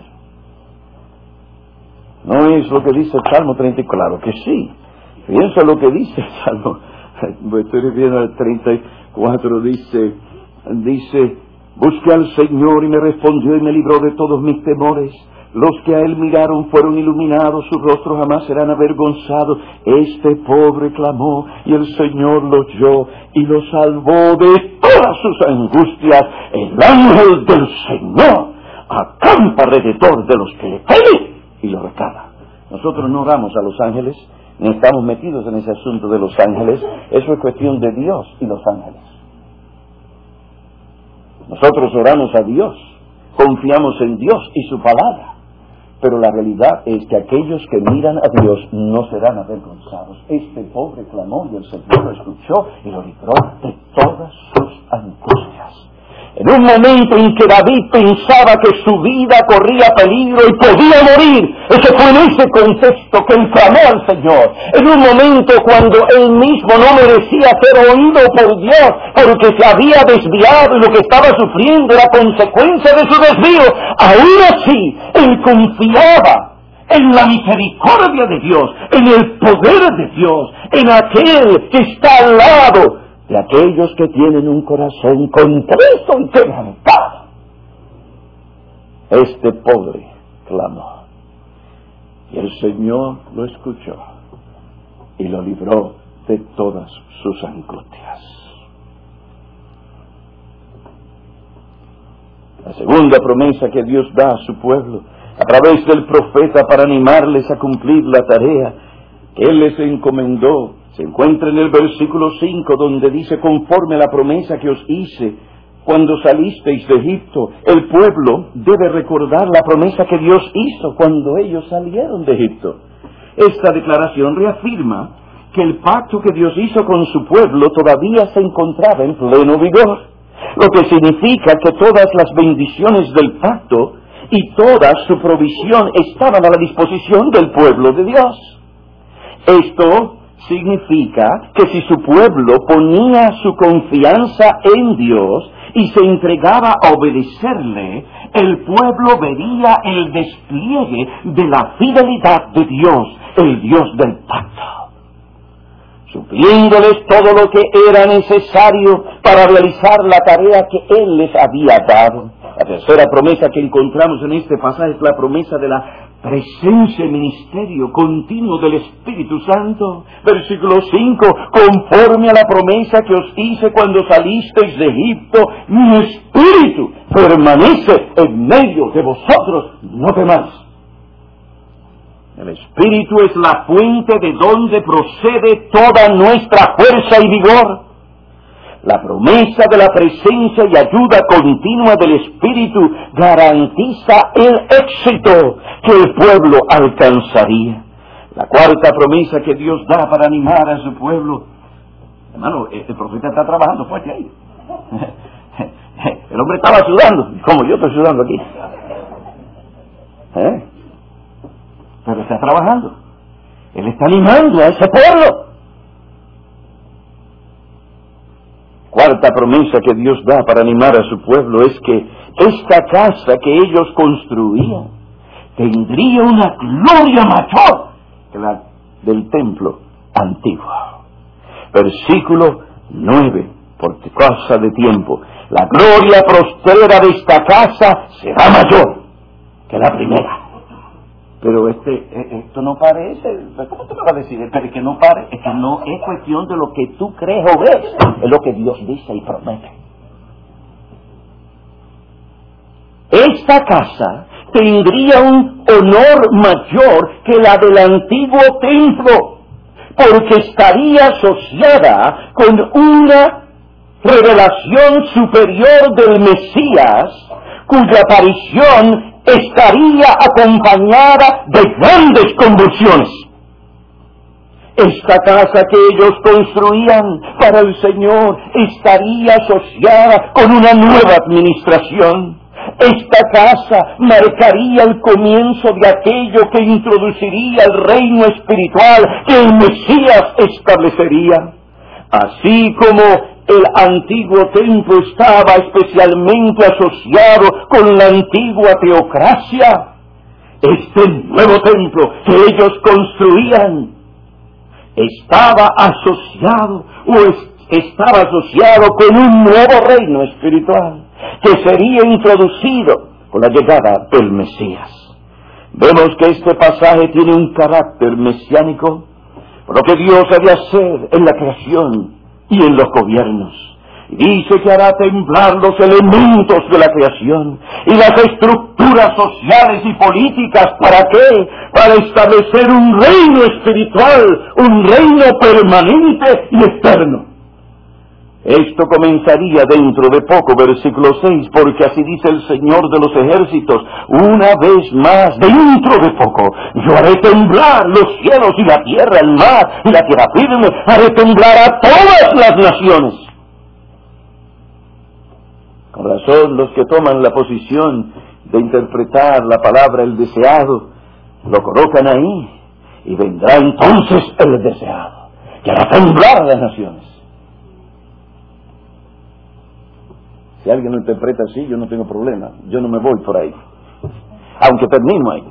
No es lo que dice el Salmo 34, claro que sí. Fíjense lo que dice el Salmo. Estoy viendo el 34, dice, busqué al Señor y me respondió y me libró de todos mis temores. Los que a Él miraron fueron iluminados, sus rostros jamás serán avergonzados. Este pobre clamó y el Señor lo oyó y lo salvó de todas sus angustias. El ángel del Señor acampa alrededor de los que le temen y lo rescata. Nosotros no oramos a los ángeles, ni estamos metidos en ese asunto de los ángeles. Eso es cuestión de Dios y los ángeles. Nosotros oramos a Dios, confiamos en Dios y su palabra, pero la realidad es que aquellos que miran a Dios no serán avergonzados. Este pobre clamó y el Señor lo escuchó y lo libró de todas sus angustias. En un momento en que David pensaba que su vida corría peligro y podía morir, ese fue en ese contexto que él clamó al Señor. En un momento cuando él mismo no merecía ser oído por Dios, porque se había desviado y lo que estaba sufriendo era consecuencia de su desvío, aún así él confiaba en la misericordia de Dios, en el poder de Dios, en aquel que está al lado de aquellos que tienen un corazón contrito y quebrantado. Este pobre clamó, y el Señor lo escuchó y lo libró de todas sus angustias. La segunda promesa que Dios da a su pueblo, a través del profeta para animarles a cumplir la tarea que Él les encomendó, se encuentra en el versículo 5, donde dice: conforme a la promesa que os hice cuando salisteis de Egipto. El pueblo debe recordar la promesa que Dios hizo cuando ellos salieron de Egipto. Esta declaración reafirma que el pacto que Dios hizo con su pueblo todavía se encontraba en pleno vigor, lo que significa que todas las bendiciones del pacto y toda su provisión estaban a la disposición del pueblo de Dios. Esto significa que si su pueblo ponía su confianza en Dios y se entregaba a obedecerle, el pueblo vería el despliegue de la fidelidad de Dios, el Dios del pacto, supliéndoles todo lo que era necesario para realizar la tarea que Él les había dado. La tercera promesa que encontramos en este pasaje es la promesa de la presencia y ministerio continuo del Espíritu Santo. Versículo 5, conforme a la promesa que os hice cuando salisteis de Egipto, mi Espíritu permanece en medio de vosotros, no temáis. El Espíritu es la fuente de donde procede toda nuestra fuerza y vigor. La promesa de la presencia y ayuda continua del Espíritu garantiza el éxito que el pueblo alcanzaría. La cuarta promesa que Dios da para animar a su pueblo. Hermano, el profeta está trabajando fuerte ahí. El hombre estaba sudando, como yo estoy sudando aquí. Pero está trabajando. Él está animando a ese pueblo. Cuarta promesa que Dios da para animar a su pueblo es que esta casa que ellos construían tendría una gloria mayor que la del templo antiguo. Versículo 9, por causa de tiempo. La gloria postrera de esta casa será mayor que la primera. Pero esto no parece, ¿cómo te lo vas a decir? Pero es que no parece, es que no es cuestión de lo que tú crees o ves, es lo que Dios dice y promete. Esta casa tendría un honor mayor que la del antiguo templo, porque estaría asociada con una revelación superior del Mesías, cuya aparición estaría acompañada de grandes convulsiones. Esta casa que ellos construían para el Señor estaría asociada con una nueva administración. Esta casa marcaría el comienzo de aquello que introduciría el reino espiritual que el Mesías establecería. Así como el antiguo templo estaba especialmente asociado con la antigua teocracia, este nuevo templo que ellos construían estaba asociado con un nuevo reino espiritual que sería introducido con la llegada del Mesías. Vemos que este pasaje tiene un carácter mesiánico, por lo que Dios ha de hacer en la creación y en los gobiernos. Dice que hará temblar los elementos de la creación y las estructuras sociales y políticas. ¿Para qué? Para establecer un reino espiritual, un reino permanente y eterno. Esto comenzaría dentro de poco, versículo 6, porque así dice el Señor de los ejércitos: una vez más, dentro de poco, yo haré temblar los cielos y la tierra, el mar y la tierra firme, haré temblar a todas las naciones. Con razón, los que toman la posición de interpretar la palabra el deseado, lo colocan ahí, y vendrá entonces el deseado, que hará temblar a las naciones. Si alguien lo interpreta así, yo no tengo problema. Yo no me voy por ahí, aunque termino ahí.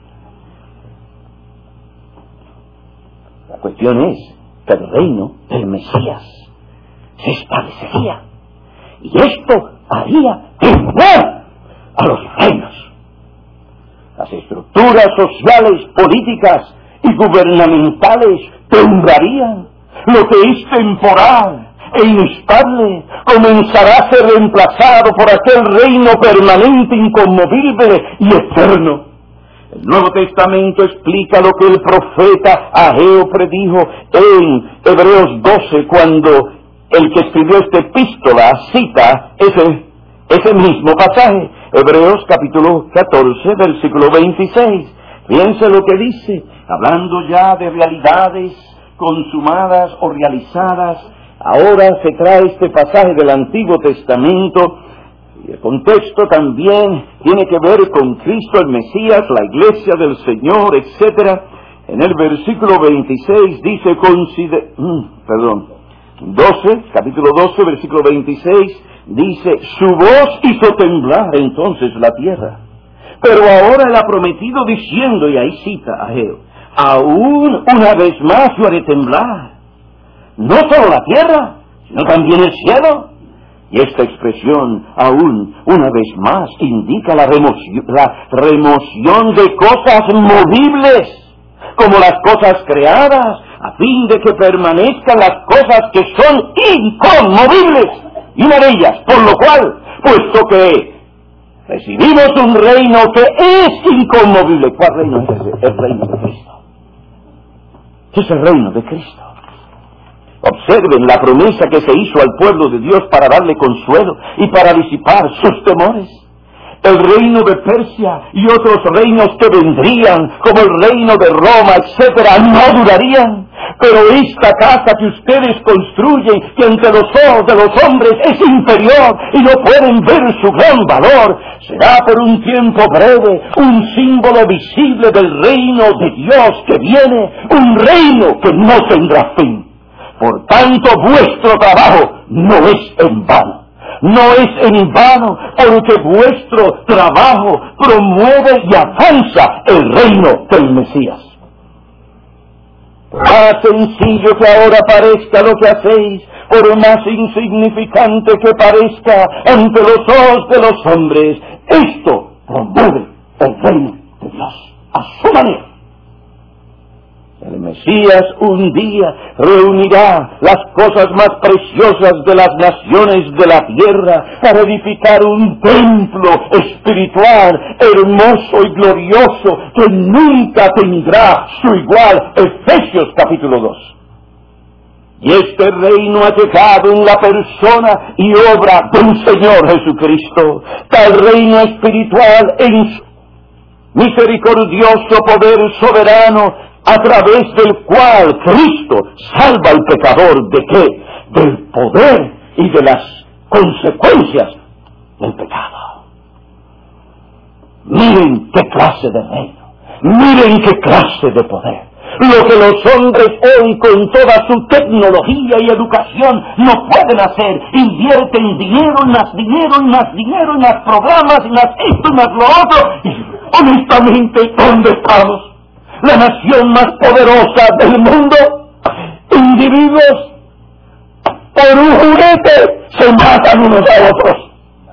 La cuestión es que el reino del Mesías se establecería. Y esto haría temblar a los reinos. Las estructuras sociales, políticas y gubernamentales temblarían. Lo que es temporal e inestable comenzará a ser reemplazado por aquel reino permanente, inconmovible y eterno. El Nuevo Testamento explica lo que el profeta Ageo predijo en Hebreos 12, cuando el que escribió esta epístola cita ese Ese mismo pasaje, Hebreos capítulo 14, versículo 26. Fíjense lo que dice, hablando ya de realidades consumadas o realizadas. Ahora se trae este pasaje del Antiguo Testamento, y el contexto también tiene que ver con Cristo el Mesías, la iglesia del Señor, etc. En el versículo 26 dice, capítulo 12, versículo 26, dice, su voz hizo temblar entonces la tierra. Pero ahora Él ha prometido diciendo, y ahí cita a Ageo, aún una vez más yo haré temblar, no solo la tierra, sino también el cielo. Y esta expresión, aún una vez más, indica la remoción de cosas movibles, como las cosas creadas, a fin de que permanezcan las cosas que son inconmovibles. Y una de ellas, por lo cual, puesto que recibimos un reino que es inconmovible. ¿Cuál reino es ese? El reino de Cristo. ¿Qué es el reino de Cristo? Observen la promesa que se hizo al pueblo de Dios para darle consuelo y para disipar sus temores. El reino de Persia y otros reinos que vendrían, como el reino de Roma, etcétera, no durarían. Pero esta casa que ustedes construyen, que ante los ojos de los hombres es inferior y no pueden ver su gran valor, será por un tiempo breve un símbolo visible del reino de Dios que viene, un reino que no tendrá fin. Por tanto, vuestro trabajo no es en vano. No es en vano, porque vuestro trabajo promueve y avanza el reino del Mesías. Por más sencillo que ahora parezca lo que hacéis, por más insignificante que parezca ante los ojos de los hombres, esto promueve el reino de Dios a su manera. El Mesías un día reunirá las cosas más preciosas de las naciones de la tierra para edificar un templo espiritual hermoso y glorioso que nunca tendrá su igual. Efesios capítulo 2. Y este reino ha llegado en la persona y obra del Señor Jesucristo, tal reino espiritual en su misericordioso poder soberano, a través del cual Cristo salva al pecador. ¿De qué? Del poder y de las consecuencias del pecado. Miren qué clase de reino, miren qué clase de poder. Lo que los hombres hoy con toda su tecnología y educación no pueden hacer, invierten dinero en más programas, en más esto, en más lo otro, y honestamente, ¿dónde estamos? La nación más poderosa del mundo, individuos por un juguete se matan unos a otros.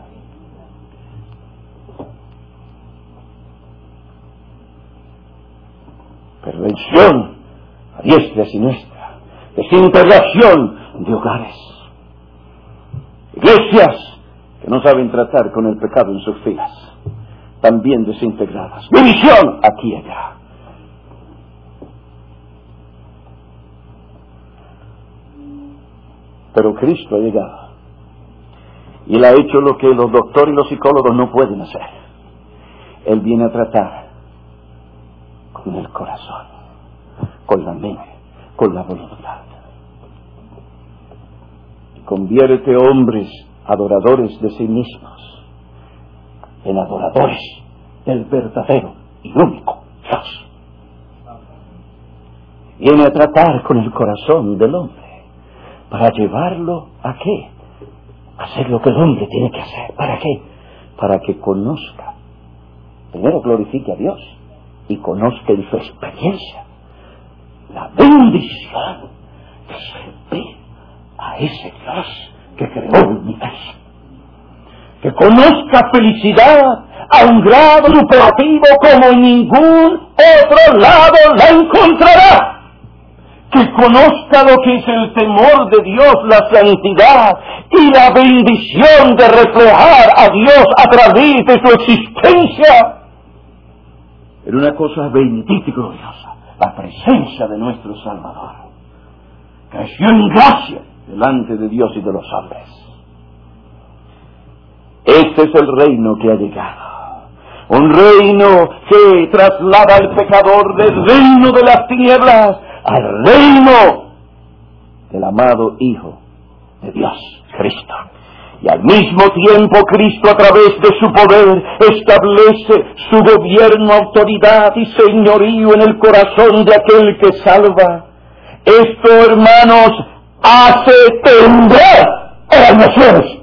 Perversión a diestra y siniestra, desintegración de hogares, iglesias que no saben tratar con el pecado en sus filas, también desintegradas, división aquí y allá. Pero Cristo ha llegado y Él ha hecho lo que los doctores y los psicólogos no pueden hacer. Él viene a tratar con el corazón, con la mente, con la voluntad. Y convierte hombres adoradores de sí mismos en adoradores del verdadero y único Dios. Viene a tratar con el corazón del hombre para llevarlo ¿a qué? A hacer lo que el hombre tiene que hacer. ¿Para qué? Para que conozca, primero glorifique a Dios y conozca en su experiencia la bendición de servir a ese Dios que creó el universo. Que conozca felicidad a un grado superlativo como en ningún otro lado la encontrará. Que conozca lo que es el temor de Dios, la santidad y la bendición de reflejar a Dios a través de su existencia. Era una cosa bendita y gloriosa, la presencia de nuestro Salvador. Creció en gracia delante de Dios y de los hombres. Este es el reino que ha llegado. Un reino que traslada al pecador del reino de las tinieblas al reino del amado Hijo de Dios, Cristo. Y al mismo tiempo Cristo, a través de su poder, establece su gobierno, autoridad y señorío en el corazón de aquel que salva. Esto, hermanos, hace temblar a las naciones.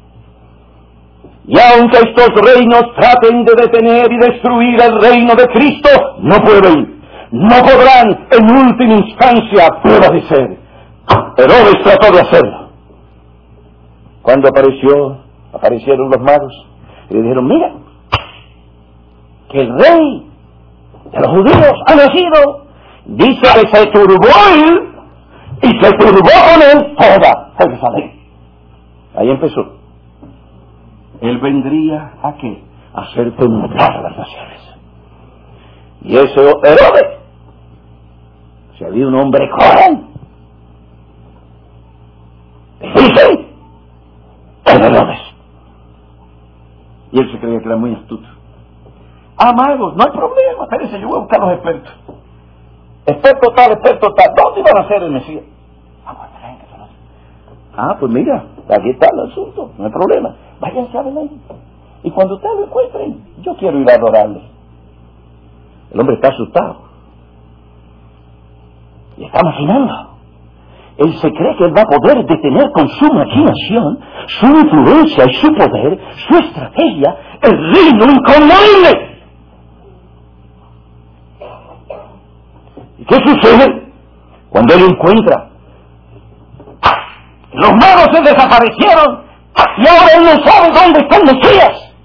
Y aunque estos reinos traten de detener y destruir el reino de Cristo, no pueden, no podrán en última instancia prevalecer. Herodes trató de hacerlo. Cuando aparecieron los magos y le dijeron, mira, que el rey de los judíos ha nacido. Dice que se turbó él y se turbó con él toda Jerusalén. Ahí empezó. Él vendría ¿a qué? A hacer temblar a las naciones. Y ese Herodes, si había un hombre joven, difícil, era Herodes. Y él se creía que era muy astuto. Magos, no hay problema, espérense, yo voy a buscar a los expertos. Experto tal, ¿dónde iban a ser el Mesías? Pues mira, aquí está el asunto, no hay problema. Váyanse a Belén. Y cuando ustedes lo encuentren, yo quiero ir a adorarle. El hombre está asustado. Y está imaginando. Él se cree que él va a poder detener con su imaginación, su influencia y su poder, su estrategia, el reino inconmovible. ¿Y qué sucede cuando él encuentra? Los magos se desaparecieron y ahora él no sabe dónde está el Mesías.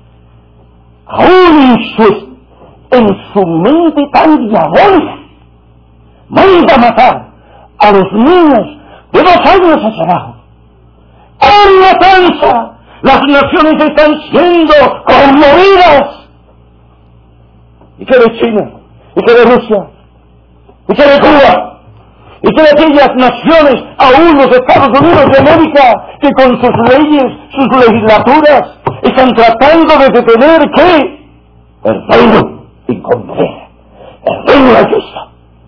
Aún en su mente tan diabólica, manda a matar a los niños de 2 años hacia abajo. ¡En matanza! Las naciones están siendo conmovidas. ¿Y qué de China? ¿Y qué de Rusia? ¿Y qué de Cuba? ¿Y qué de aquellas naciones, aún los Estados Unidos de América, que con sus leyes, sus legislaturas, están tratando de detener qué? El reino inconmovible, el reino de Cristo?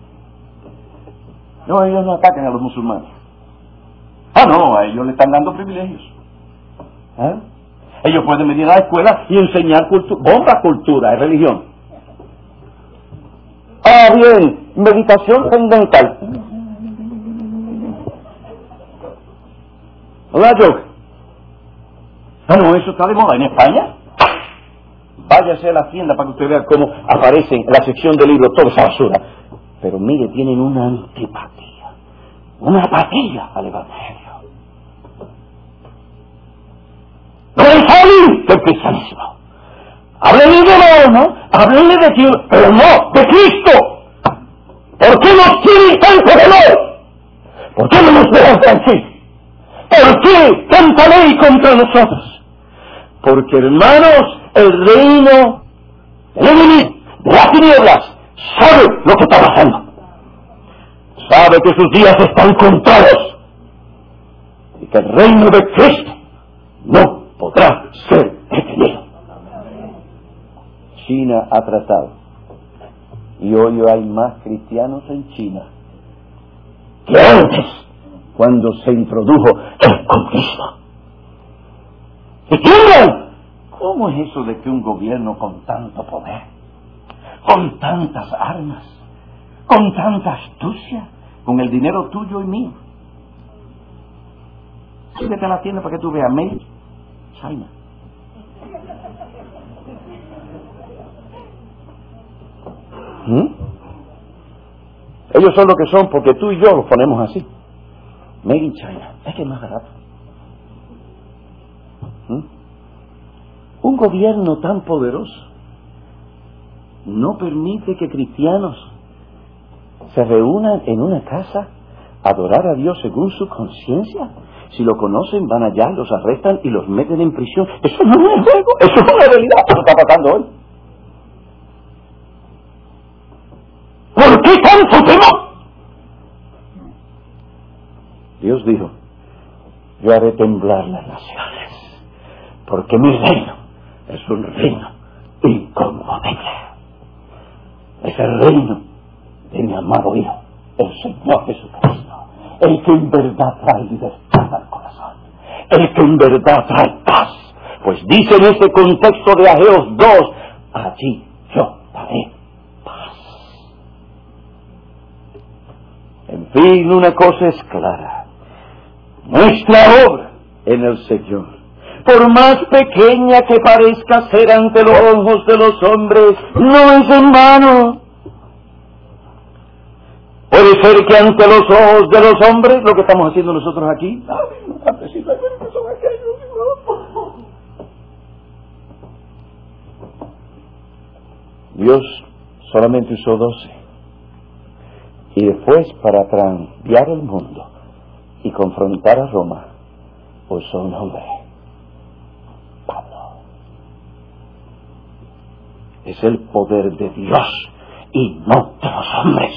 No, ellos no atacan a los musulmanes. No, a ellos le están dando privilegios. Ellos pueden venir a la escuela y enseñar bomba cultura, es religión. Bien, meditación trascendental. ¿Verdad, Joe? No, eso está de moda en España. Váyase a la tienda para que usted vea cómo aparece en la sección de libros toda esa basura. Pero mire, tienen una antipatía, una apatía al Evangelio. No es fácil del cristianismo. Háblenle de Roma, háblenle de Dios, pero no de Cristo. ¿Por qué nos tienen tanto dolor? ¿Por qué no nos dejan tranquilos? ¿Por qué tanta ley contra nosotros? Porque, hermanos, el reino del enemigo, de las tinieblas, sabe lo que está pasando. Sabe que sus días están contados. Y que el reino de Cristo no podrá ser detenido. China ha tratado. Y hoy hay más cristianos en China que antes, cuando se introdujo el comunismo. ¿Y tiemblan? ¿Cómo es eso de que un gobierno con tanto poder, con tantas armas, con tanta astucia, con el dinero tuyo y mío? Síguete a la tienda para que tú veas Made in China. Ellos son lo que son porque tú y yo los ponemos así. Made in China. Es que es más barato. Un gobierno tan poderoso no permite que cristianos se reúnan en una casa a adorar a Dios según su conciencia. Si lo conocen, van allá, los arrestan y los meten en prisión. Eso no es un juego, eso es una realidad. Eso está pasando hoy. ¿Por qué tanto temor? Dios dijo, yo haré temblar las naciones porque mi reino es un reino inconmovible. Es el reino de mi amado Hijo, el Señor Jesucristo, el que en verdad trae libertad al corazón, el que en verdad trae paz. Pues dice en ese contexto de Ageos 2, allí yo daré paz. En fin, una cosa es clara: nuestra obra en el Señor, por más pequeña que parezca ser ante los ojos de los hombres, no es en vano. Puede ser que ante los ojos de los hombres, lo que estamos haciendo nosotros aquí, Dios solamente usó 12. Y después, para cambiar el mundo y confrontar a Roma, usó un hombre, Pablo. Es el poder de Dios y no de los hombres.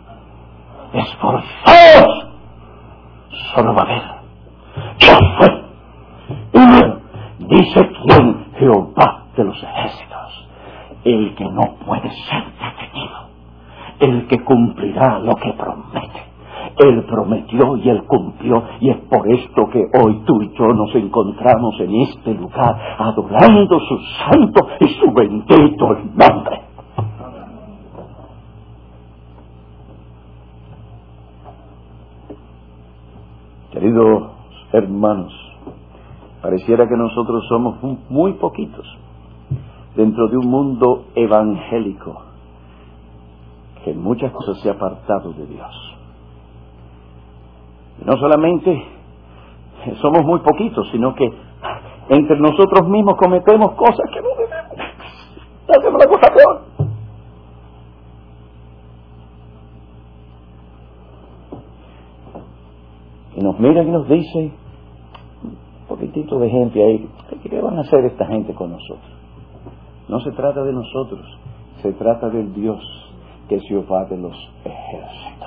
Esforzaos, solo va a haber. Yo soy. Y dice quién: Jehová de los ejércitos, el que no puede ser detenido, el que cumplirá lo que promete. Él prometió y Él cumplió, y es por esto que hoy tú y yo nos encontramos en este lugar adorando su santo y su bendito nombre. Queridos hermanos, pareciera que nosotros somos muy poquitos dentro de un mundo evangélico que en muchas cosas se ha apartado de Dios. Y no solamente somos muy poquitos, sino que entre nosotros mismos cometemos cosas que no debemos. Hacemos la cosa peor. Y nos miran y nos dicen, un poquitito de gente ahí, ¿qué van a hacer esta gente con nosotros? No se trata de nosotros, se trata del Dios que es Jehová de los ejércitos.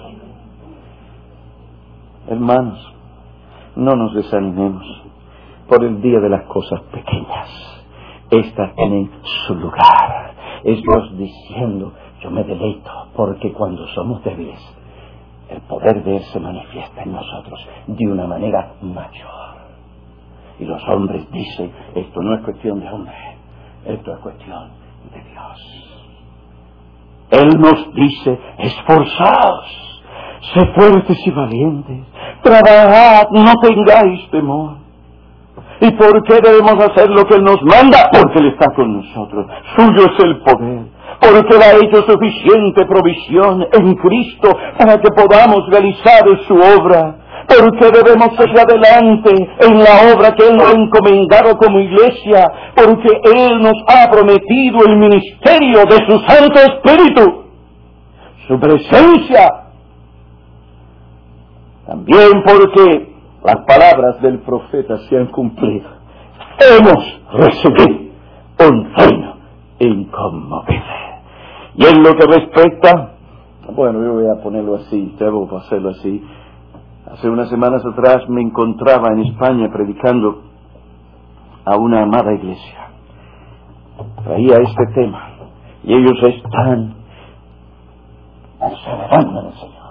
Hermanos, no nos desanimemos por el día de las cosas pequeñas. Estas tienen su lugar. Es Dios diciendo, yo me deleito, porque cuando somos débiles, el poder de Él se manifiesta en nosotros de una manera mayor. Y los hombres dicen, esto no es cuestión de hombre, esto es cuestión de Dios. Él nos dice, esforzaos, sed fuertes y valientes, trabajad, no tengáis temor. ¿Y por qué debemos hacer lo que Él nos manda? Porque Él está con nosotros, suyo es el poder, porque Él ha hecho suficiente provisión en Cristo para que podamos realizar su obra. Porque debemos seguir adelante en la obra que Él nos ha encomendado como iglesia, porque Él nos ha prometido el ministerio de su Santo Espíritu, su presencia. También porque las palabras del profeta se han cumplido. Hemos recibido un reino inconmovible. Y en lo que respecta, bueno, yo voy a ponerlo así, debo hacerlo así. Hace unas semanas atrás me encontraba en España predicando a una amada iglesia. Traía este tema y ellos están perseverando en el Señor.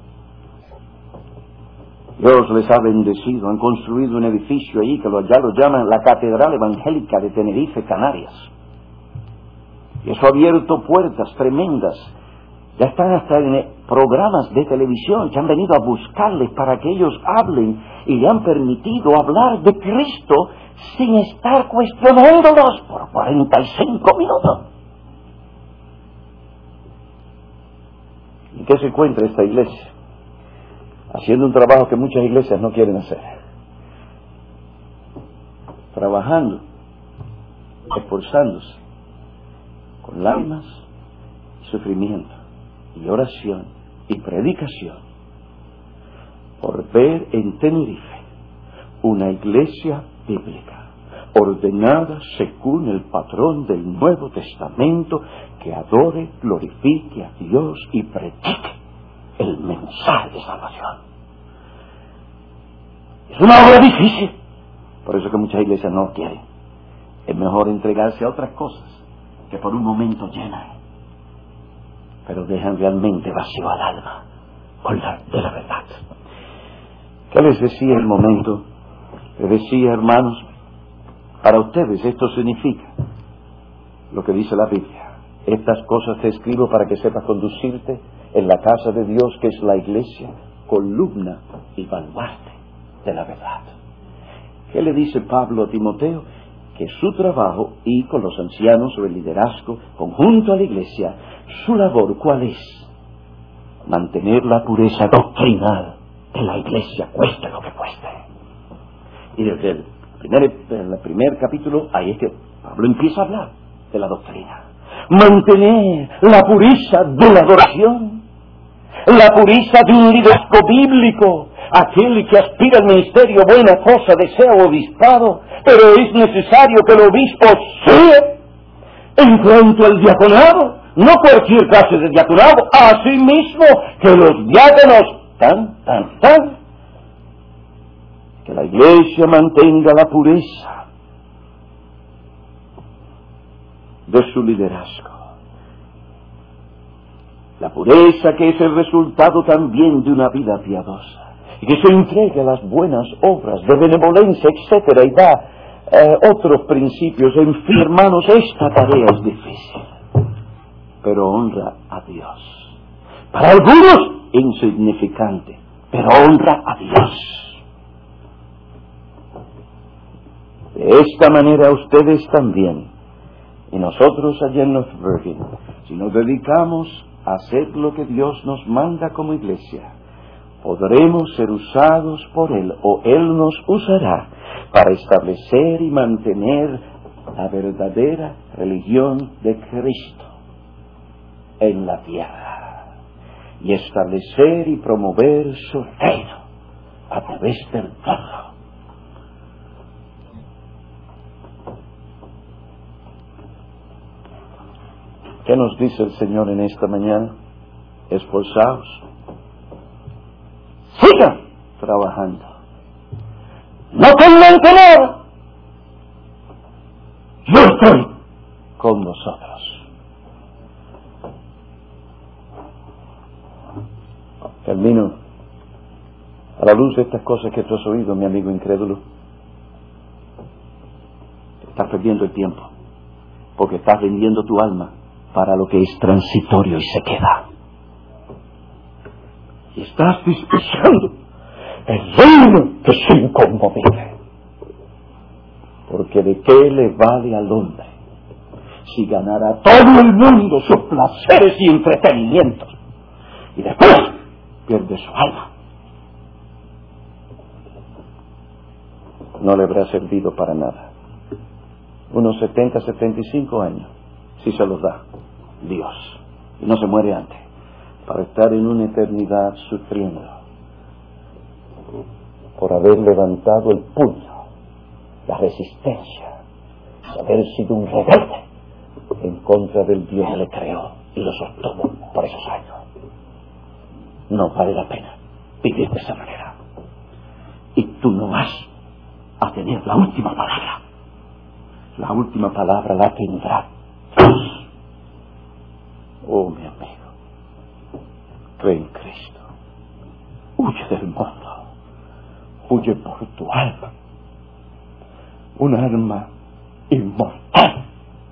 Dios les ha bendecido, han construido un edificio allí que ya lo llaman la Catedral Evangélica de Tenerife, Canarias. Y eso ha abierto puertas tremendas. Ya están hasta en programas de televisión que han venido a buscarles para que ellos hablen y le han permitido hablar de Cristo sin estar cuestionándolos por 45 minutos. ¿Y qué se encuentra esta iglesia? Haciendo un trabajo que muchas iglesias no quieren hacer. Trabajando, esforzándose, con lágrimas y sufrimiento, y oración y predicación, por ver en Tenerife una iglesia bíblica, ordenada según el patrón del Nuevo Testamento, que adore, glorifique a Dios y predique el mensaje de salvación. Es una obra difícil, Por eso que muchas iglesias no quieren. Es mejor entregarse a otras cosas que por un momento llenan, pero dejan realmente vacío al alma de la verdad. ¿Qué les decía el momento? Les decía, hermanos, para ustedes esto significa lo que dice la Biblia. Estas cosas te escribo para que sepas conducirte en la casa de Dios, que es la iglesia, columna y baluarte de la verdad. ¿Qué le dice Pablo a Timoteo? Que su trabajo, y con los ancianos o el liderazgo, conjunto a la iglesia, su labor, ¿cuál es? Mantener la pureza doctrinal de la iglesia, cueste lo que cueste. Y desde el primer capítulo, ahí es que Pablo empieza a hablar de la doctrina. Mantener la pureza de la adoración, la pureza de un liderazgo bíblico. Aquel que aspira al ministerio, buena cosa desea obispado, pero es necesario que el obispo sea. En cuanto al diaconado, no cualquier clase de diaconado, asimismo que los diáconos, que la iglesia mantenga la pureza de su liderazgo. La pureza que es el resultado también de una vida piadosa, y que se entregue a las buenas obras de benevolencia, etcétera, y da otros principios. En fin, hermanos, esta tarea es difícil, pero honra a Dios. Para algunos, insignificante, pero honra a Dios. De esta manera ustedes también, y nosotros allá en North Bergen, si nos dedicamos a hacer lo que Dios nos manda como iglesia, podremos ser usados por Él, o Él nos usará para establecer y mantener la verdadera religión de Cristo en la tierra, y establecer y promover su reino a través del pueblo. ¿Qué nos dice el Señor en esta mañana? Esforzaos, sigan trabajando, no tengan temor, yo estoy con vosotros. Termino. A la luz de estas cosas que tú has oído, mi amigo incrédulo, estás perdiendo el tiempo, porque estás vendiendo tu alma para lo que es transitorio y se queda. Y estás despreciando el reino que es inconmovible. Porque ¿de qué le vale al hombre si ganara todo el mundo sus placeres y entretenimientos y después pierde su alma? No le habrá servido para nada. Unos 70, 75 años, si se los da Dios, y no se muere antes, para estar en una eternidad sufriendo por haber levantado el puño, la resistencia, haber sido un rebelde en contra del Dios que le creó y lo sostuvo por esos años. No vale la pena vivir de esa manera. Y tú no vas a tener la última palabra. La última palabra la tendrá Dios. Oh, mi amigo, cree en Cristo. Huye del mundo. Huye por tu alma. Un alma inmortal.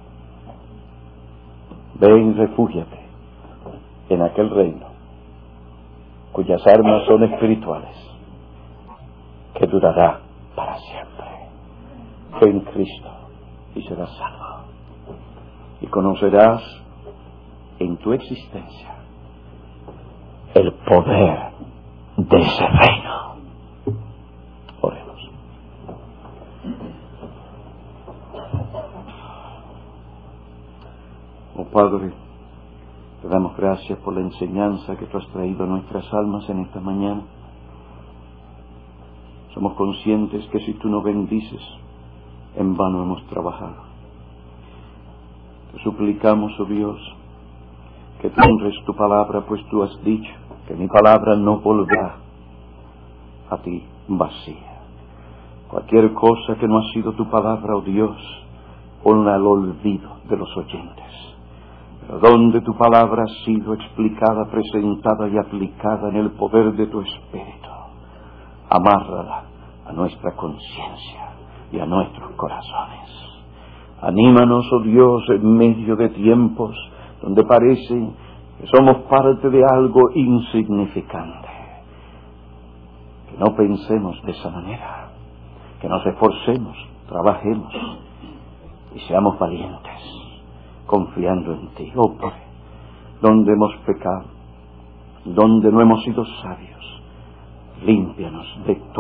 Ven, refúgiate en aquel reino cuyas armas son espirituales, que durará para siempre. Cree en Cristo y serás salvo. Y conocerás en tu existencia el poder de ese reino. Oremos. Oh Padre, te damos gracias por la enseñanza que tú has traído a nuestras almas en esta mañana. Somos conscientes que si tú no bendices, en vano hemos trabajado. Te suplicamos, oh Dios, que tú honres tu palabra, pues tú has dicho que mi palabra no volverá a ti vacía. Cualquier cosa que no ha sido tu palabra, oh Dios, ponla al olvido de los oyentes. Pero donde tu palabra ha sido explicada, presentada y aplicada en el poder de tu Espíritu, amárrala a nuestra conciencia y a nuestros corazones. Anímanos, oh Dios, en medio de tiempos donde parece que somos parte de algo insignificante. Que no pensemos de esa manera, que nos esforcemos, trabajemos y seamos valientes, confiando en ti. Oh Padre, donde hemos pecado, donde no hemos sido sabios, límpianos de todo